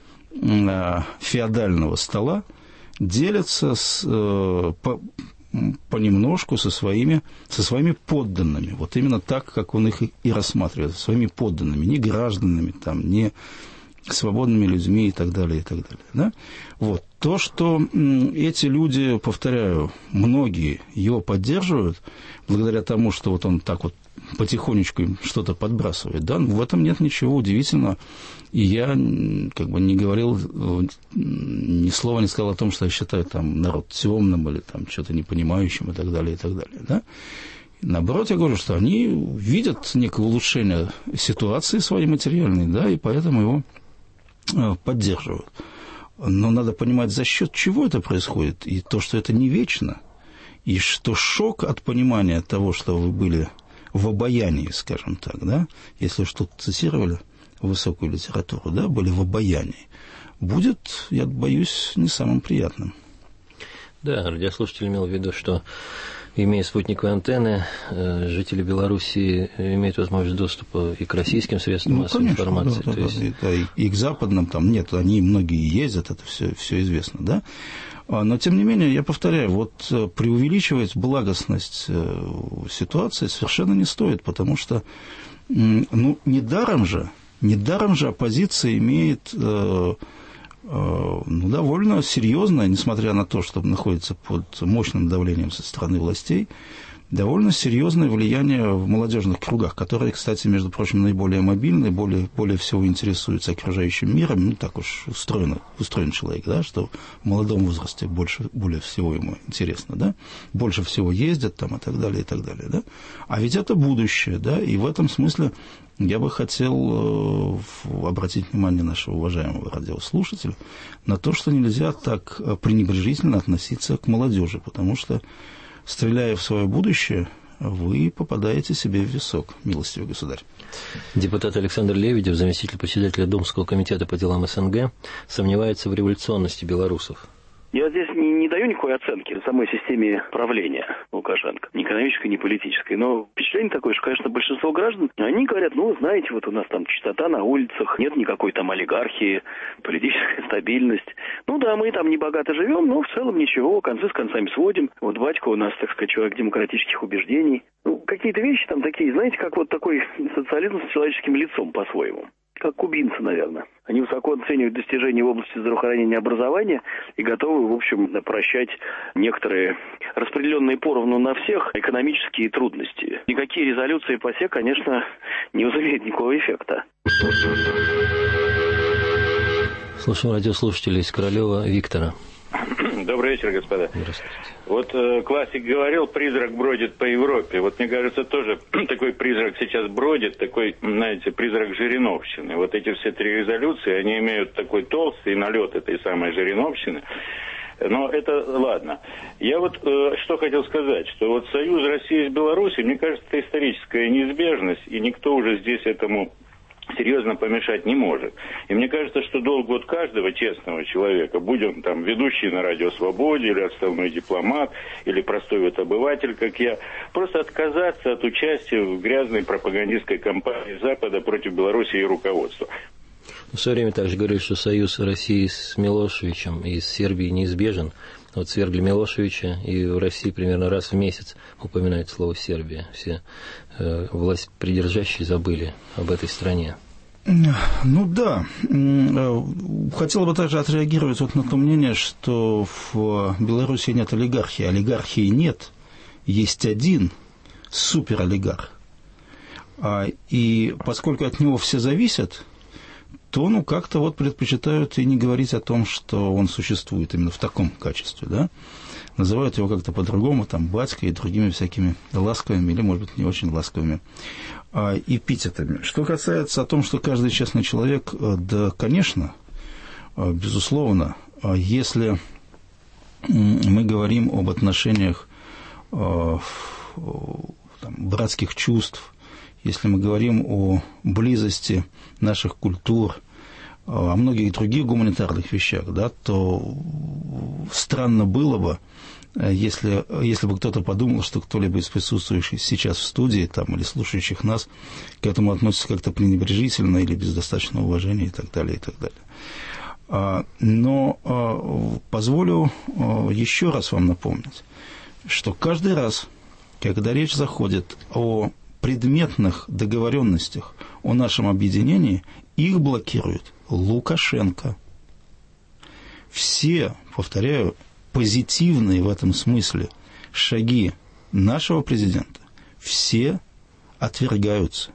феодального стола делится с, по, понемножку со своими, со своими подданными. Вот именно так, как он их и рассматривает, со своими подданными, не гражданами, там, не свободными людьми и так далее, и так далее. Да? Вот. То, что эти люди, повторяю, многие его поддерживают, благодаря тому, что вот он так вот потихонечку им что-то подбрасывает, да, в этом нет ничего удивительного. И я как бы не говорил, ни слова не сказал о том, что я считаю там народ темным или там что-то непонимающим и так далее, и так далее, да. Наоборот, я говорю, что они видят некое улучшение ситуации своей материальной, да, и поэтому его поддерживают. Но надо понимать, за счет чего это происходит, и то, что это не вечно, и что шок от понимания того, что вы были в обаянии, скажем так, да, если уж тут цитировали высокую литературу, да, были в обаянии, будет, я боюсь, не самым приятным. Да, радиослушатель имел в виду, что, имея спутниковые антенны, жители Беларуси имеют возможность доступа и к российским средствам ну, массовой конечно, информации. Да, да, есть... да, и, и к западным, там нет, они многие ездят, это все, все известно, да. Но, тем не менее, я повторяю, вот преувеличивать благостность ситуации совершенно не стоит, потому что, ну, недаром же, недаром же оппозиция имеет, ну, довольно серьезное, несмотря на то, что находится под мощным давлением со стороны властей, довольно серьезное влияние в молодежных кругах, которые, кстати, между прочим, наиболее мобильны, более, более всего интересуются окружающим миром. Ну, так уж устроен, устроен человек, да, что в молодом возрасте больше, более всего ему интересно, да, больше всего ездят там и так далее, и так далее, да. А ведь это будущее, да, и в этом смысле я бы хотел обратить внимание нашего уважаемого радиослушателя на то, что нельзя так пренебрежительно относиться к молодежи, потому что стреляя в свое будущее, вы попадаете себе в висок, милостивый государь. Депутат Александр Лебедев, заместитель председателя Думского комитета по делам СНГ, сомневается в революционности белорусов. Я здесь не, не даю никакой оценки самой системе правления Лукашенко, ни экономической, ни политической. Но впечатление такое, что, конечно, большинство граждан, они говорят, ну, знаете, вот у нас там чистота на улицах, нет никакой там олигархии, политическая стабильность. Ну да, мы там не богато живем, но в целом ничего, концы с концами сводим. Вот батька у нас, так сказать, человек демократических убеждений. Ну, какие-то вещи там такие, знаете, как вот такой социализм с человеческим лицом по-своему. Как кубинцы, наверное. Они высоко оценивают достижения в области здравоохранения и образования и готовы, в общем, прощать некоторые распределенные поровну на всех экономические трудности. Никакие резолюции ПАСЕ, конечно, не возымеют никакого эффекта. Слушаем радиослушателя из Королева Виктора. Добрый вечер, господа. Здравствуйте. Вот э, классик говорил, призрак бродит по Европе. Вот мне кажется, тоже такой призрак сейчас бродит, такой, знаете, призрак Жириновщины. Вот эти все три резолюции, они имеют такой толстый налет этой самой Жириновщины. Но это ладно. Я вот э, что хотел сказать, что вот союз России с Беларусью, мне кажется, это историческая неизбежность, и никто уже здесь этому серьезно помешать не может. И мне кажется, что долг вот каждого честного человека, будь он там ведущий на Радио Свободе, или отставной дипломат, или простой вот обыватель, как я, просто отказаться от участия в грязной пропагандистской кампании Запада против Беларуси и руководства. В свое время также говорили, что союз России с Милошевичем и с Сербией неизбежен. Вот свергли Милошевича, и в России примерно раз в месяц упоминают слово «Сербия». Все э, власть придержащие забыли об этой стране. Ну да. Хотел бы также отреагировать вот на то мнение, что в Беларуси нет олигархии. Олигархии нет. Есть один суперолигарх. И поскольку от него все зависят, то ну как-то вот предпочитают и не говорить о том, что он существует именно в таком качестве, да? Называют его как-то по-другому, там, батька и другими всякими ласковыми или, может быть, не очень ласковыми а, эпитетами. Что касается о том, что каждый честный человек, да, конечно, безусловно, если мы говорим об отношениях там, братских чувств, если мы говорим о близости наших культур, о многих других гуманитарных вещах, да, то странно было бы, если, если бы кто-то подумал, что кто-либо из присутствующих сейчас в студии там, или слушающих нас к этому относится как-то пренебрежительно или без достаточного уважения и так далее, и так далее. Но позволю еще раз вам напомнить, что каждый раз, когда речь заходит о предметных договоренностях о нашем объединении, их блокирует Лукашенко. Все, повторяю, позитивные в этом смысле шаги нашего президента, все отвергаются.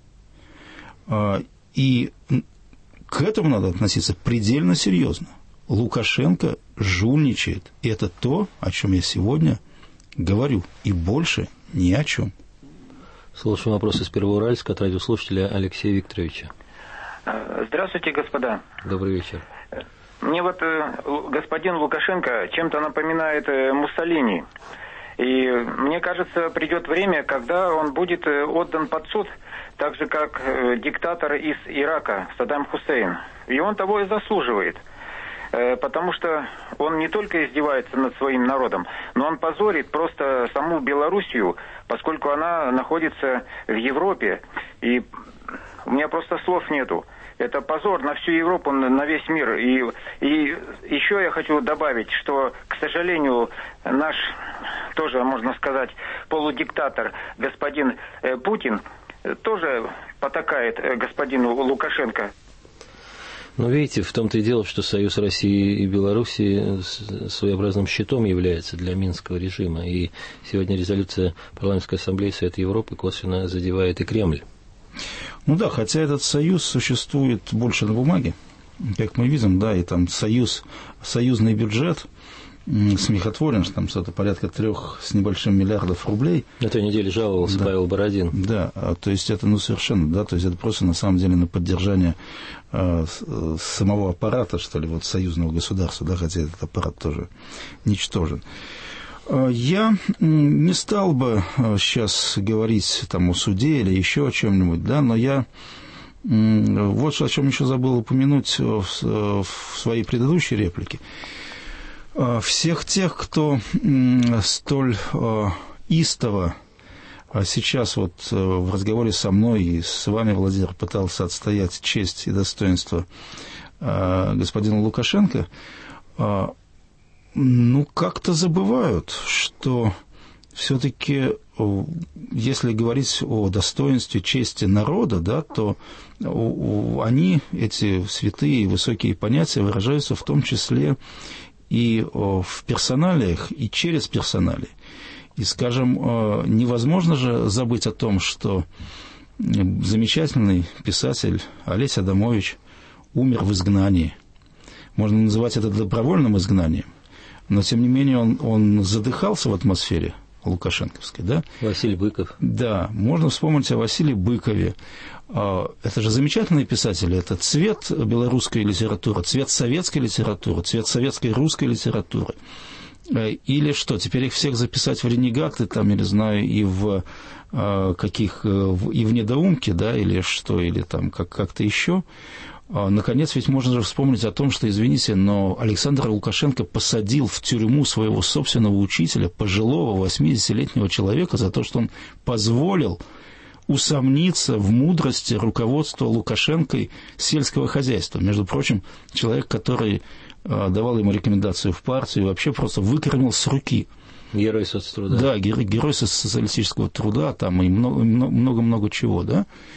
И к этому надо относиться предельно серьезно. Лукашенко жульничает. И это то, о чем я сегодня говорю. И больше ни о чем. Слушаем вопрос из Первоуральска от радиослушателя Алексея Викторовича. Здравствуйте, господа. Добрый вечер. Мне вот э, господин Лукашенко чем-то напоминает э, Муссолини. И мне кажется, придет время, когда он будет э, отдан под суд, так же, как э, диктатор из Ирака Саддам Хусейн. И он того и заслуживает. Э, потому что он не только издевается над своим народом, но он позорит просто саму Белоруссию, поскольку она находится в Европе. И у меня просто слов нету. Это позор на всю Европу, на весь мир. И, и еще я хочу добавить, что, к сожалению, наш, тоже, можно сказать, полудиктатор господин э, Путин тоже потакает э, господину Лукашенко. Ну, видите, в том-то и дело, что союз России и Белоруссии своеобразным щитом является для Минского режима. И сегодня резолюция Парламентской ассамблеи Совета Европы косвенно задевает и Кремль. Ну да, хотя этот союз существует больше на бумаге, как мы видим, да, и там союз, союзный бюджет смехотворен, что там что-то порядка трех с небольшим миллиардов рублей. На той неделе жаловался да. Павел Бородин. Да, то есть это ну совершенно, да, то есть это просто на самом деле на поддержание э, самого аппарата, что ли, вот союзного государства, да, хотя этот аппарат тоже ничтожен. Я не стал бы сейчас говорить там, о суде или еще о чем-нибудь, да, но я вот о чем еще забыл упомянуть в, в своей предыдущей реплике. Всех тех, кто столь истово сейчас вот в разговоре со мной и с вами, Владимир, пытался отстоять честь и достоинство господина Лукашенко, ну, как-то забывают, что все-таки, если говорить о достоинстве, чести народа, да, то они, эти святые и высокие понятия, выражаются в том числе и в персоналиях, и через персоналии. И, скажем, невозможно же забыть о том, что замечательный писатель Олесь Адамович умер в изгнании. Можно называть это добровольным изгнанием. Но, тем не менее, он, он задыхался в атмосфере лукашенковской, да? Василий Быков. Да, можно вспомнить о Василии Быкове. Это же замечательные писатели. Это цвет белорусской литературы, цвет советской литературы, цвет советской русской литературы. Или что, теперь их всех записать в ренегаты, там, я не знаю, и в каких, и в недоумки, да, или что, или там как- как-то еще. Наконец, ведь можно же вспомнить о том, что, извините, но Александр Лукашенко посадил в тюрьму своего собственного учителя, пожилого восьмидесятилетнего человека, за то, что он позволил усомниться в мудрости руководства Лукашенко сельского хозяйства. Между прочим, человек, который давал ему рекомендацию в партию, вообще просто выкормил с руки. Герой соцтруда. Да, герой, герой социалистического труда, там и много-много чего, да.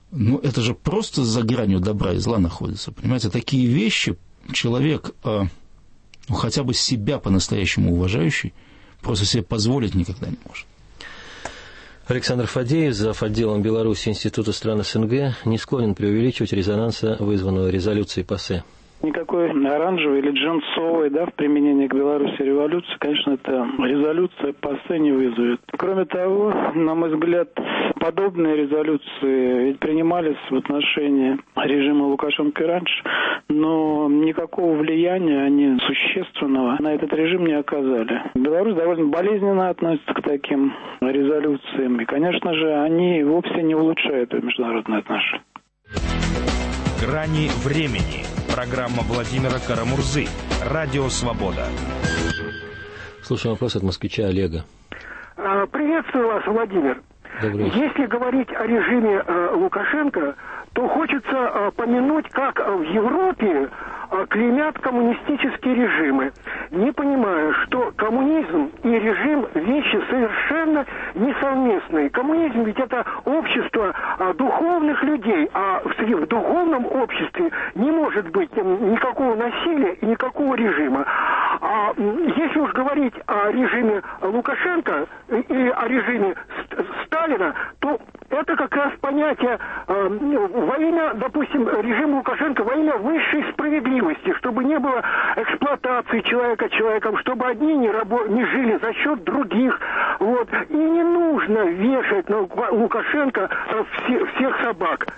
Ну, это же просто за гранью добра и зла находится. Понимаете, такие вещи человек, ну, хотя бы себя по-настоящему уважающий, просто себе позволить никогда не может. Александр Фадеев, зав. Отделом Беларуси Института стран СНГ, не склонен преувеличивать резонанса, вызванного резолюцией ПАСЕ. Никакой оранжевой или джинсовой, да, в применении к Беларуси революции, конечно, эта резолюция ПАСЕ не вызовет. Кроме того, на мой взгляд, подобные резолюции ведь принимались в отношении режима Лукашенко и раньше, но никакого влияния они существенного на этот режим не оказали. Беларусь довольно болезненно относится к таким резолюциям, и, конечно же, они вовсе не улучшают международные отношения. «Грани времени». Программа Владимира Карамурзы. Радио «Свобода». Слушаем вопрос от москвича Олега. Приветствую вас, Владимир. Добрый вечер. Если говорить о режиме э, Лукашенко, то хочется э, помянуть, как в Европе э, клеймят коммунистические режимы. Не понимаю, что коммунизм и режим вещи совершенно несовместные. Коммунизм ведь это общество э, духовных людей, а в, в духовном обществе не может быть э, никакого насилия и никакого режима. А если уж говорить о режиме Лукашенко и о режиме Сталина, то это как раз понятие э, во имя, допустим, режима Лукашенко, во имя высшей справедливости, чтобы не было эксплуатации человека человеком, чтобы одни не, рабо- не жили за счет других. Вот. И не нужно вешать на Лукашенко э, все, всех собак.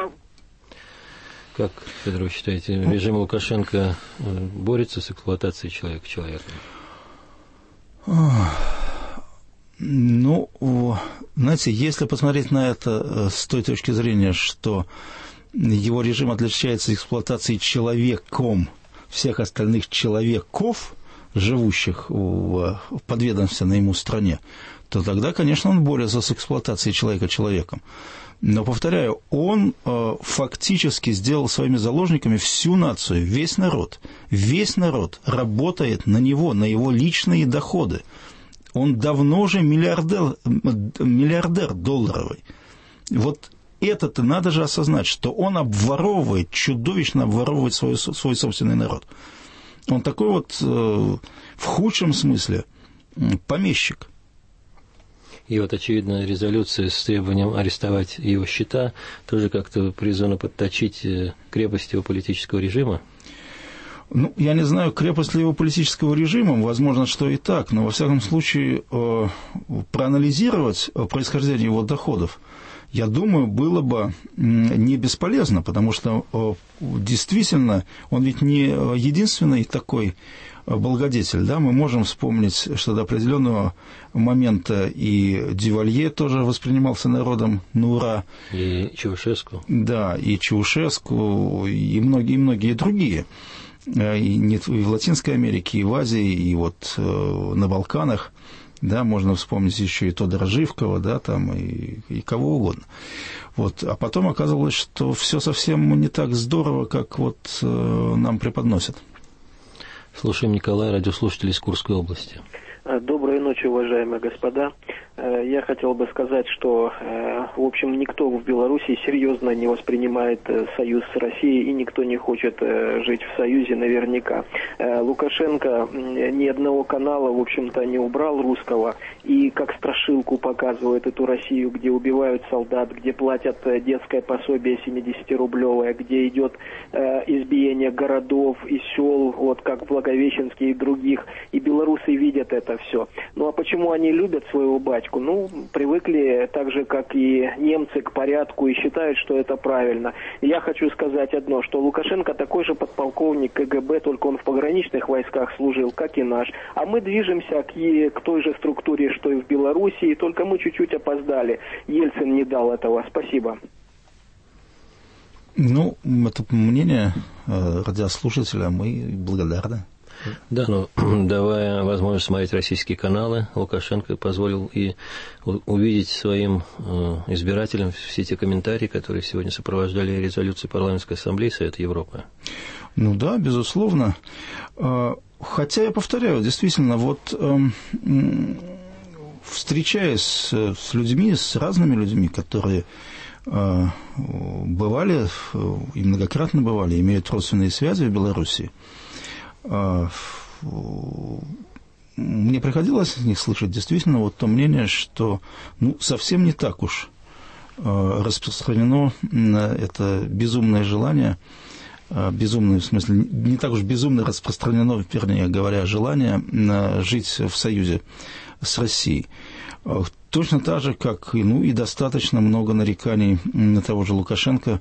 Как, Федор, вы считаете, режим Лукашенко борется с эксплуатацией человека человеком? Ну, знаете, если посмотреть на это с той точки зрения, что его режим отличается эксплуатацией человеком всех остальных человеков, живущих в подведомственной ему стране, то тогда, конечно, он борется с эксплуатацией человека человеком. Но, повторяю, он э, фактически сделал своими заложниками всю нацию, весь народ. Весь народ работает на него, на его личные доходы. Он давно же миллиардер, миллиардер долларовый. Вот это-то надо же осознать, что он обворовывает, чудовищно обворовывает свой, свой собственный народ. Он такой вот, э, в худшем смысле, помещик. И вот, очевидно, резолюция с требованием арестовать его счета тоже как-то призвана подточить крепость его политического режима? Ну, я не знаю, крепость ли его политического режима, возможно, что и так, но, во всяком случае, э, проанализировать происхождение его доходов, я думаю, было бы не бесполезно, потому что э, действительно он ведь не единственный такой благодетель, да, мы можем вспомнить, что до определенного момента и Дювалье тоже воспринимался народом на ура. И Чаушеску. Да, и Чаушеску, и многие, многие другие. И, не, и в Латинской Америке, и в Азии, и вот э, на Балканах, да, можно вспомнить еще и Тодора Живкова, да, там, и, и кого угодно. Вот. А потом оказалось, что все совсем не так здорово, как вот э, нам преподносят. Слушаем Николая, радиослушатель из Курской области. Доброй ночи, уважаемые господа. Я хотел бы сказать, что, в общем, никто в Беларуси серьезно не воспринимает союз с Россией, и никто не хочет жить в союзе наверняка. Лукашенко ни одного канала, в общем-то, не убрал русского, и как страшилку показывают эту Россию, где убивают солдат, где платят детское пособие семидесятирублевое, где идет избиение городов и сел, вот как в Благовещенске и других, и белорусы видят это все. Ну а почему они любят своего батьку? Ну, привыкли так же, как и немцы, к порядку и считают, что это правильно. И я хочу сказать одно, что Лукашенко такой же подполковник КГБ, только он в пограничных войсках служил, как и наш. А мы движемся к, к той же структуре, что и в Белоруссии, только мы чуть-чуть опоздали. Ельцин не дал этого. Спасибо. Ну, это мнение радиослушателя, мы благодарны. Да, но давая возможность смотреть российские каналы, Лукашенко позволил и увидеть своим избирателям все те комментарии, которые сегодня сопровождали резолюцию Парламентской ассамблеи Совета Европы. Ну да, безусловно. Хотя, я повторяю, действительно, вот встречаясь с людьми, с разными людьми, которые бывали, и многократно бывали, имеют родственные связи в Беларуси. Мне приходилось от них слышать действительно вот то мнение, что ну, совсем не так уж распространено это безумное желание, безумное, в смысле, не так уж безумно распространено, вернее говоря, желание жить в союзе с Россией. Точно так же, как ну, и достаточно много нареканий на того же Лукашенко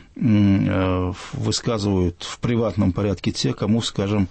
высказывают в приватном порядке те, кому, скажем,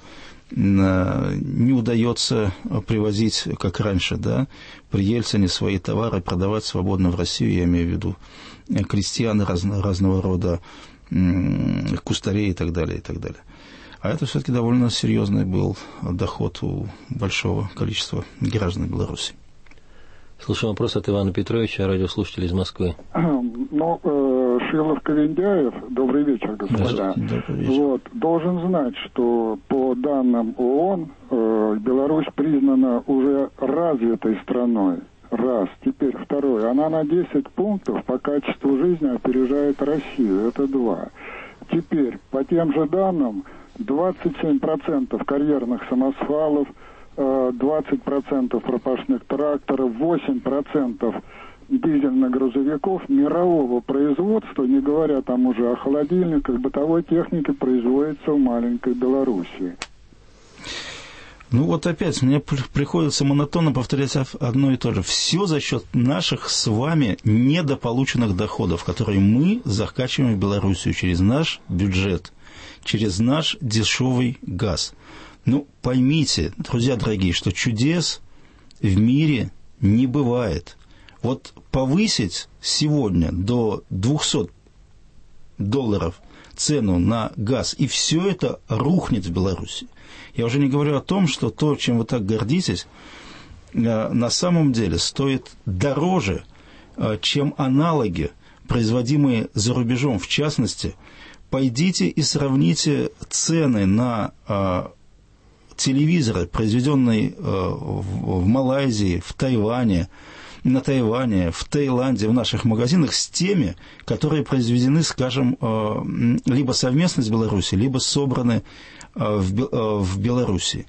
не удается привозить, как раньше, да, при Ельцине свои товары продавать свободно в Россию, я имею в виду крестьян разно, разного рода, кустарей и так далее, и так далее. А это все-таки довольно серьезный был доход у большого количества граждан Беларуси. Слушаем вопрос от Ивана Петровича, радиослушатель из Москвы. Ну, э, Шилов-Ковендяев, добрый вечер, господа. Добрый вечер. Вот, должен знать, что по данным ООН э, Беларусь признана уже развитой страной. Раз. Теперь второе. Она на десять пунктов по качеству жизни опережает Россию. Это два. Теперь, по тем же данным, двадцать семь процентов карьерных самосвалов, двадцать процентов пропашных тракторов, восемь процентов дизельных грузовиков мирового производства, не говоря там уже о холодильниках, бытовой технике, производится в маленькой Белоруссии. Ну вот опять мне приходится монотонно повторять одно и то же. Все за счет наших с вами недополученных доходов, которые мы закачиваем в Белоруссию через наш бюджет, через наш дешевый газ. Ну, поймите, друзья дорогие, что чудес в мире не бывает. Вот повысить сегодня до двухсот долларов цену на газ, и все это рухнет в Беларуси. Я уже не говорю о том, что то, чем вы так гордитесь, на самом деле стоит дороже, чем аналоги, производимые за рубежом. В частности, пойдите и сравните цены на телевизоры, произведенные в Малайзии, в Тайване, на Тайване, в Таиланде, в наших магазинах, с теми, которые произведены, скажем, либо совместно с Беларусью, либо собраны в Беларуси.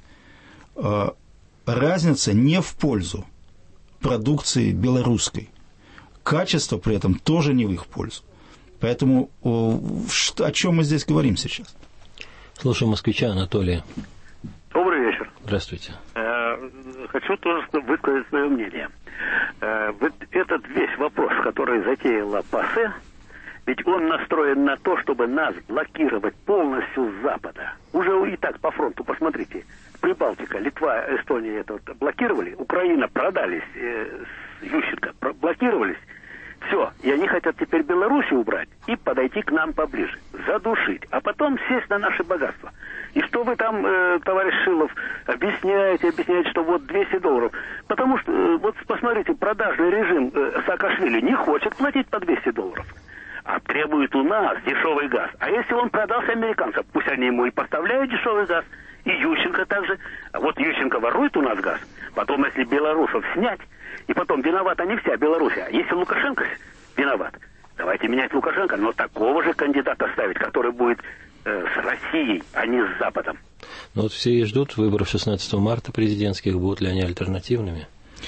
Разница не в пользу продукции белорусской. Качество при этом тоже не в их пользу. Поэтому о чем мы здесь говорим сейчас? Слушаем москвича Анатолия. Добрый вечер. Здравствуйте. Хочу тоже высказать свое мнение. Вот этот весь вопрос, который затеяла ПАСЕ, ведь он настроен на то, чтобы нас блокировать полностью с Запада. Уже и так по фронту, посмотрите. Прибалтика, Литва, Эстония это вот блокировали, Украина продались э, с Ющенко, блокировались. Все, и они хотят теперь Белоруссию убрать и подойти к нам поближе, задушить, а потом сесть на наши богатства. И что вы там, э, товарищ Шилов, объясняете, объясняете, что вот двести долларов. Потому что, э, вот посмотрите, продажный режим э, Саакашвили не хочет платить по двести долларов, а требует у нас дешевый газ. А если он продался американцам, пусть они ему и поставляют дешевый газ, и Ющенко также. А вот Ющенко ворует у нас газ, потом если белорусов снять, и потом виновата не вся Беларусь, а если Лукашенко виноват, давайте менять Лукашенко, но такого же кандидата ставить, который будет э, с Россией, а не с Западом. Ну вот все и ждут выборов шестнадцатого марта президентских, будут ли они альтернативными?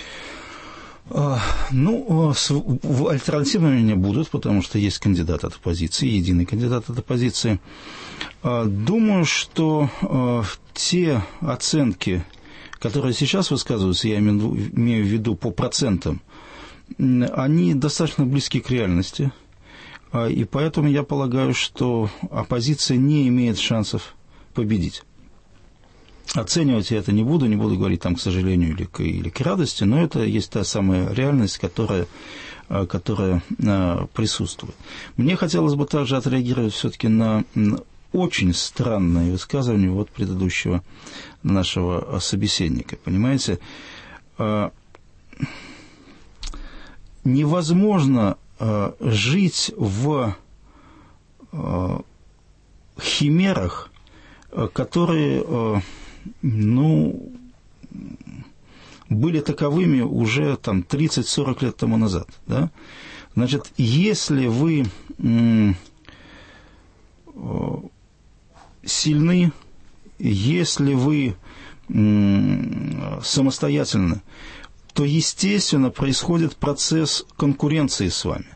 Ну, альтернативными не будут, потому что есть кандидат от оппозиции, единый кандидат от оппозиции. Думаю, что те оценки, которые сейчас высказываются, я имею в виду по процентам, они достаточно близки к реальности, и поэтому я полагаю, что оппозиция не имеет шансов победить. Оценивать я это не буду, не буду говорить там, к сожалению, или к, или к радости, но это есть та самая реальность, которая, которая присутствует. Мне хотелось бы также отреагировать все-таки на очень странное высказывание вот предыдущего нашего собеседника. Понимаете, невозможно жить в химерах, которые, ну, были таковыми уже там тридцать-сорок лет тому назад, да? Значит, если вы м, сильны, если вы м, самостоятельны, то, естественно, происходит процесс конкуренции с вами.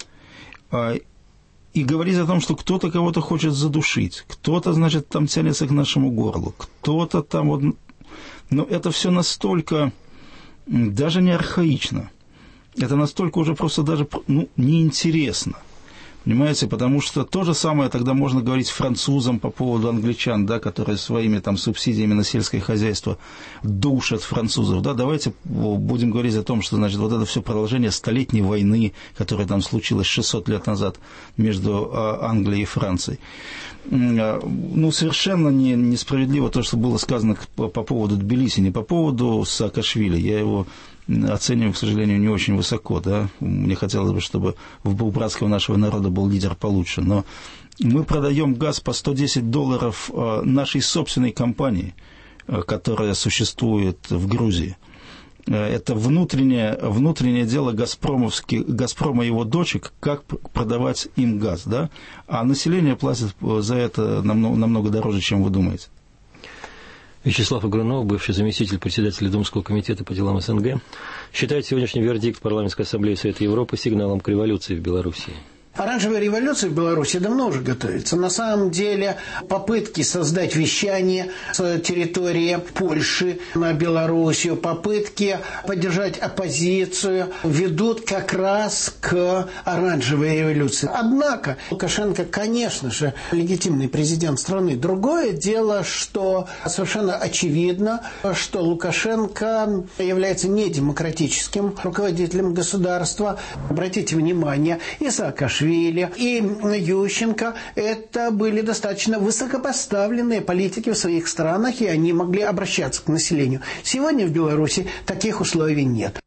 И говорить о том, что кто-то кого-то хочет задушить, кто-то, значит, там тянется к нашему горлу, кто-то там вот... Но это все настолько даже не архаично. Это настолько уже просто даже, ну, неинтересно. Понимаете, потому что то же самое тогда можно говорить французам по поводу англичан, да, которые своими там субсидиями на сельское хозяйство душат французов. Да, давайте будем говорить о том, что, значит, вот это все продолжение столетней войны, которая там случилась шестьсот лет назад между Англией и Францией. Ну, совершенно не, несправедливо то, что было сказано по, по поводу Тбилиси, не по поводу Саакашвили. Я его оцениваю, к сожалению, не очень высоко, да. Мне хотелось бы, чтобы у братского нашего народа был лидер получше. Но мы продаем газ по сто десять долларов нашей собственной компании, которая существует в Грузии. Это внутреннее, внутреннее дело «Газпрома» и его дочек, как продавать им газ, да? А население платит за это намного, намного дороже, чем вы думаете. Вячеслав Агрунов, бывший заместитель председателя Думского комитета по делам СНГ, считает сегодняшний вердикт Парламентской ассамблеи Совета Европы сигналом к революции в Беларуси. Оранжевая революция в Беларуси давно уже готовится. На самом деле попытки создать вещание с территории Польши на Белоруссию, попытки поддержать оппозицию ведут как раз к оранжевой революции. Однако Лукашенко, конечно же, легитимный президент страны. Другое дело, что совершенно очевидно, что Лукашенко является недемократическим руководителем государства. Обратите внимание, и Саакашвили, и Ющенко – это были достаточно высокопоставленные политики в своих странах, и они могли обращаться к населению. Сегодня в Беларуси таких условий нет.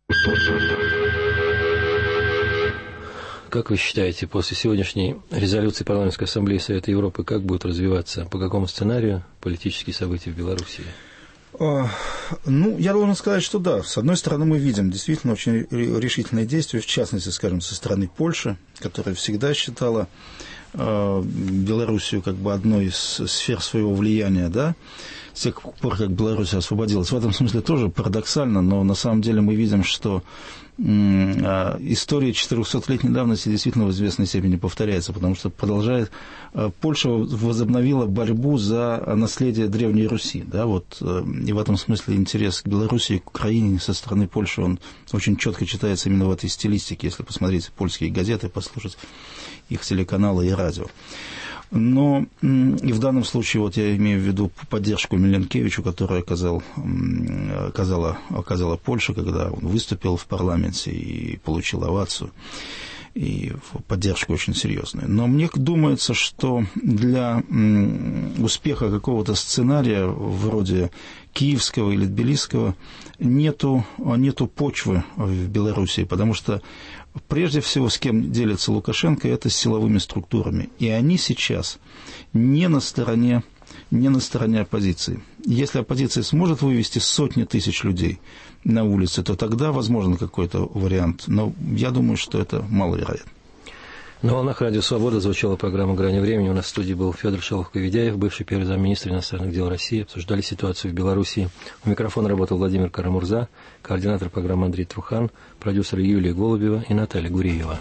Как вы считаете, после сегодняшней резолюции Парламентской ассамблеи Совета Европы, как будут развиваться, по какому сценарию политические события в Беларуси? Ну, я должен сказать, что да. С одной стороны, мы видим действительно очень решительные действия, в частности, скажем, со стороны Польши, которая всегда считала э, Белоруссию как бы одной из сфер своего влияния, да, с тех пор, как Беларусь освободилась. В этом смысле тоже парадоксально, но на самом деле мы видим, что история четырехсотлетней давности действительно в известной степени повторяется, потому что продолжает... Польша возобновила борьбу за наследие Древней Руси, да, вот, и в этом смысле интерес к Белоруссии и к Украине со стороны Польши, он очень четко читается именно в этой стилистике, если посмотреть польские газеты, послушать их телеканалы и радио. Но и в данном случае, вот я имею в виду поддержку Миленкевичу, которую оказал, оказала, оказала Польша, когда он выступил в парламенте и получил овацию, и поддержку очень серьезную. Но мне думается, что для успеха какого-то сценария вроде киевского или тбилисского нету, нету почвы в Белоруссии, потому что прежде всего, с кем делится Лукашенко, это с силовыми структурами. И они сейчас не на стороне, не на стороне оппозиции. Если оппозиция сможет вывести сотни тысяч людей на улицы, то тогда возможен какой-то вариант. Но я думаю, что это маловероятно. На волнах Радио Свобода звучала программа «Грани времени». У нас в студии был Федор Шолохов-Ведяев, бывший первый замминистра иностранных дел России. Обсуждали ситуацию в Беларуси. У микрофона работал Владимир Карамурза, координатор программы Андрей Трухан, продюсеры Юлия Голубева и Наталья Гуреева.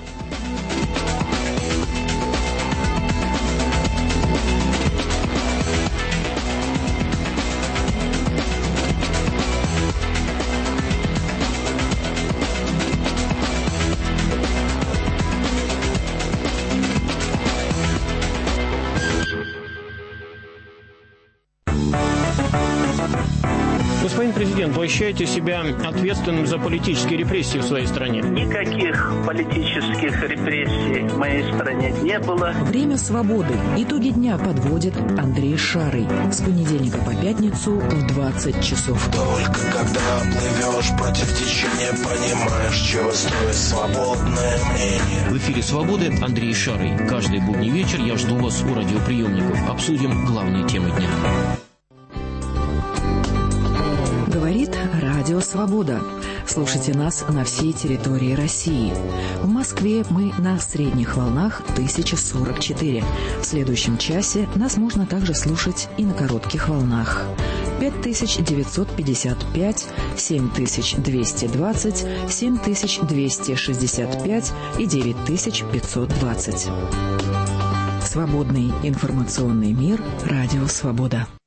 Господин президент, вы ощущаете себя ответственным за политические репрессии в своей стране? Никаких политических репрессий в моей стране не было. Время свободы. Итоги дня подводит Андрей Шарый. С понедельника по пятницу в двадцать часов. Только когда плывешь против течения, понимаешь, чего стоит свободное мнение. В эфире «Свободы» Андрей Шарый. Каждый будний вечер я жду вас у радиоприемников. Обсудим главные темы дня. Говорит Радио Свобода. слушайте нас на всей территории России. В Москве мы на средних волнах тысяча сорок четыре. В следующем часе нас можно также слушать и на коротких волнах. пять тысяч девятьсот пятьдесят пять, семь тысяч двести двадцать, семь тысяч двести шестьдесят пять и девять тысяч пятьсот двадцать. Свободный информационный мир. Радио «Свобода».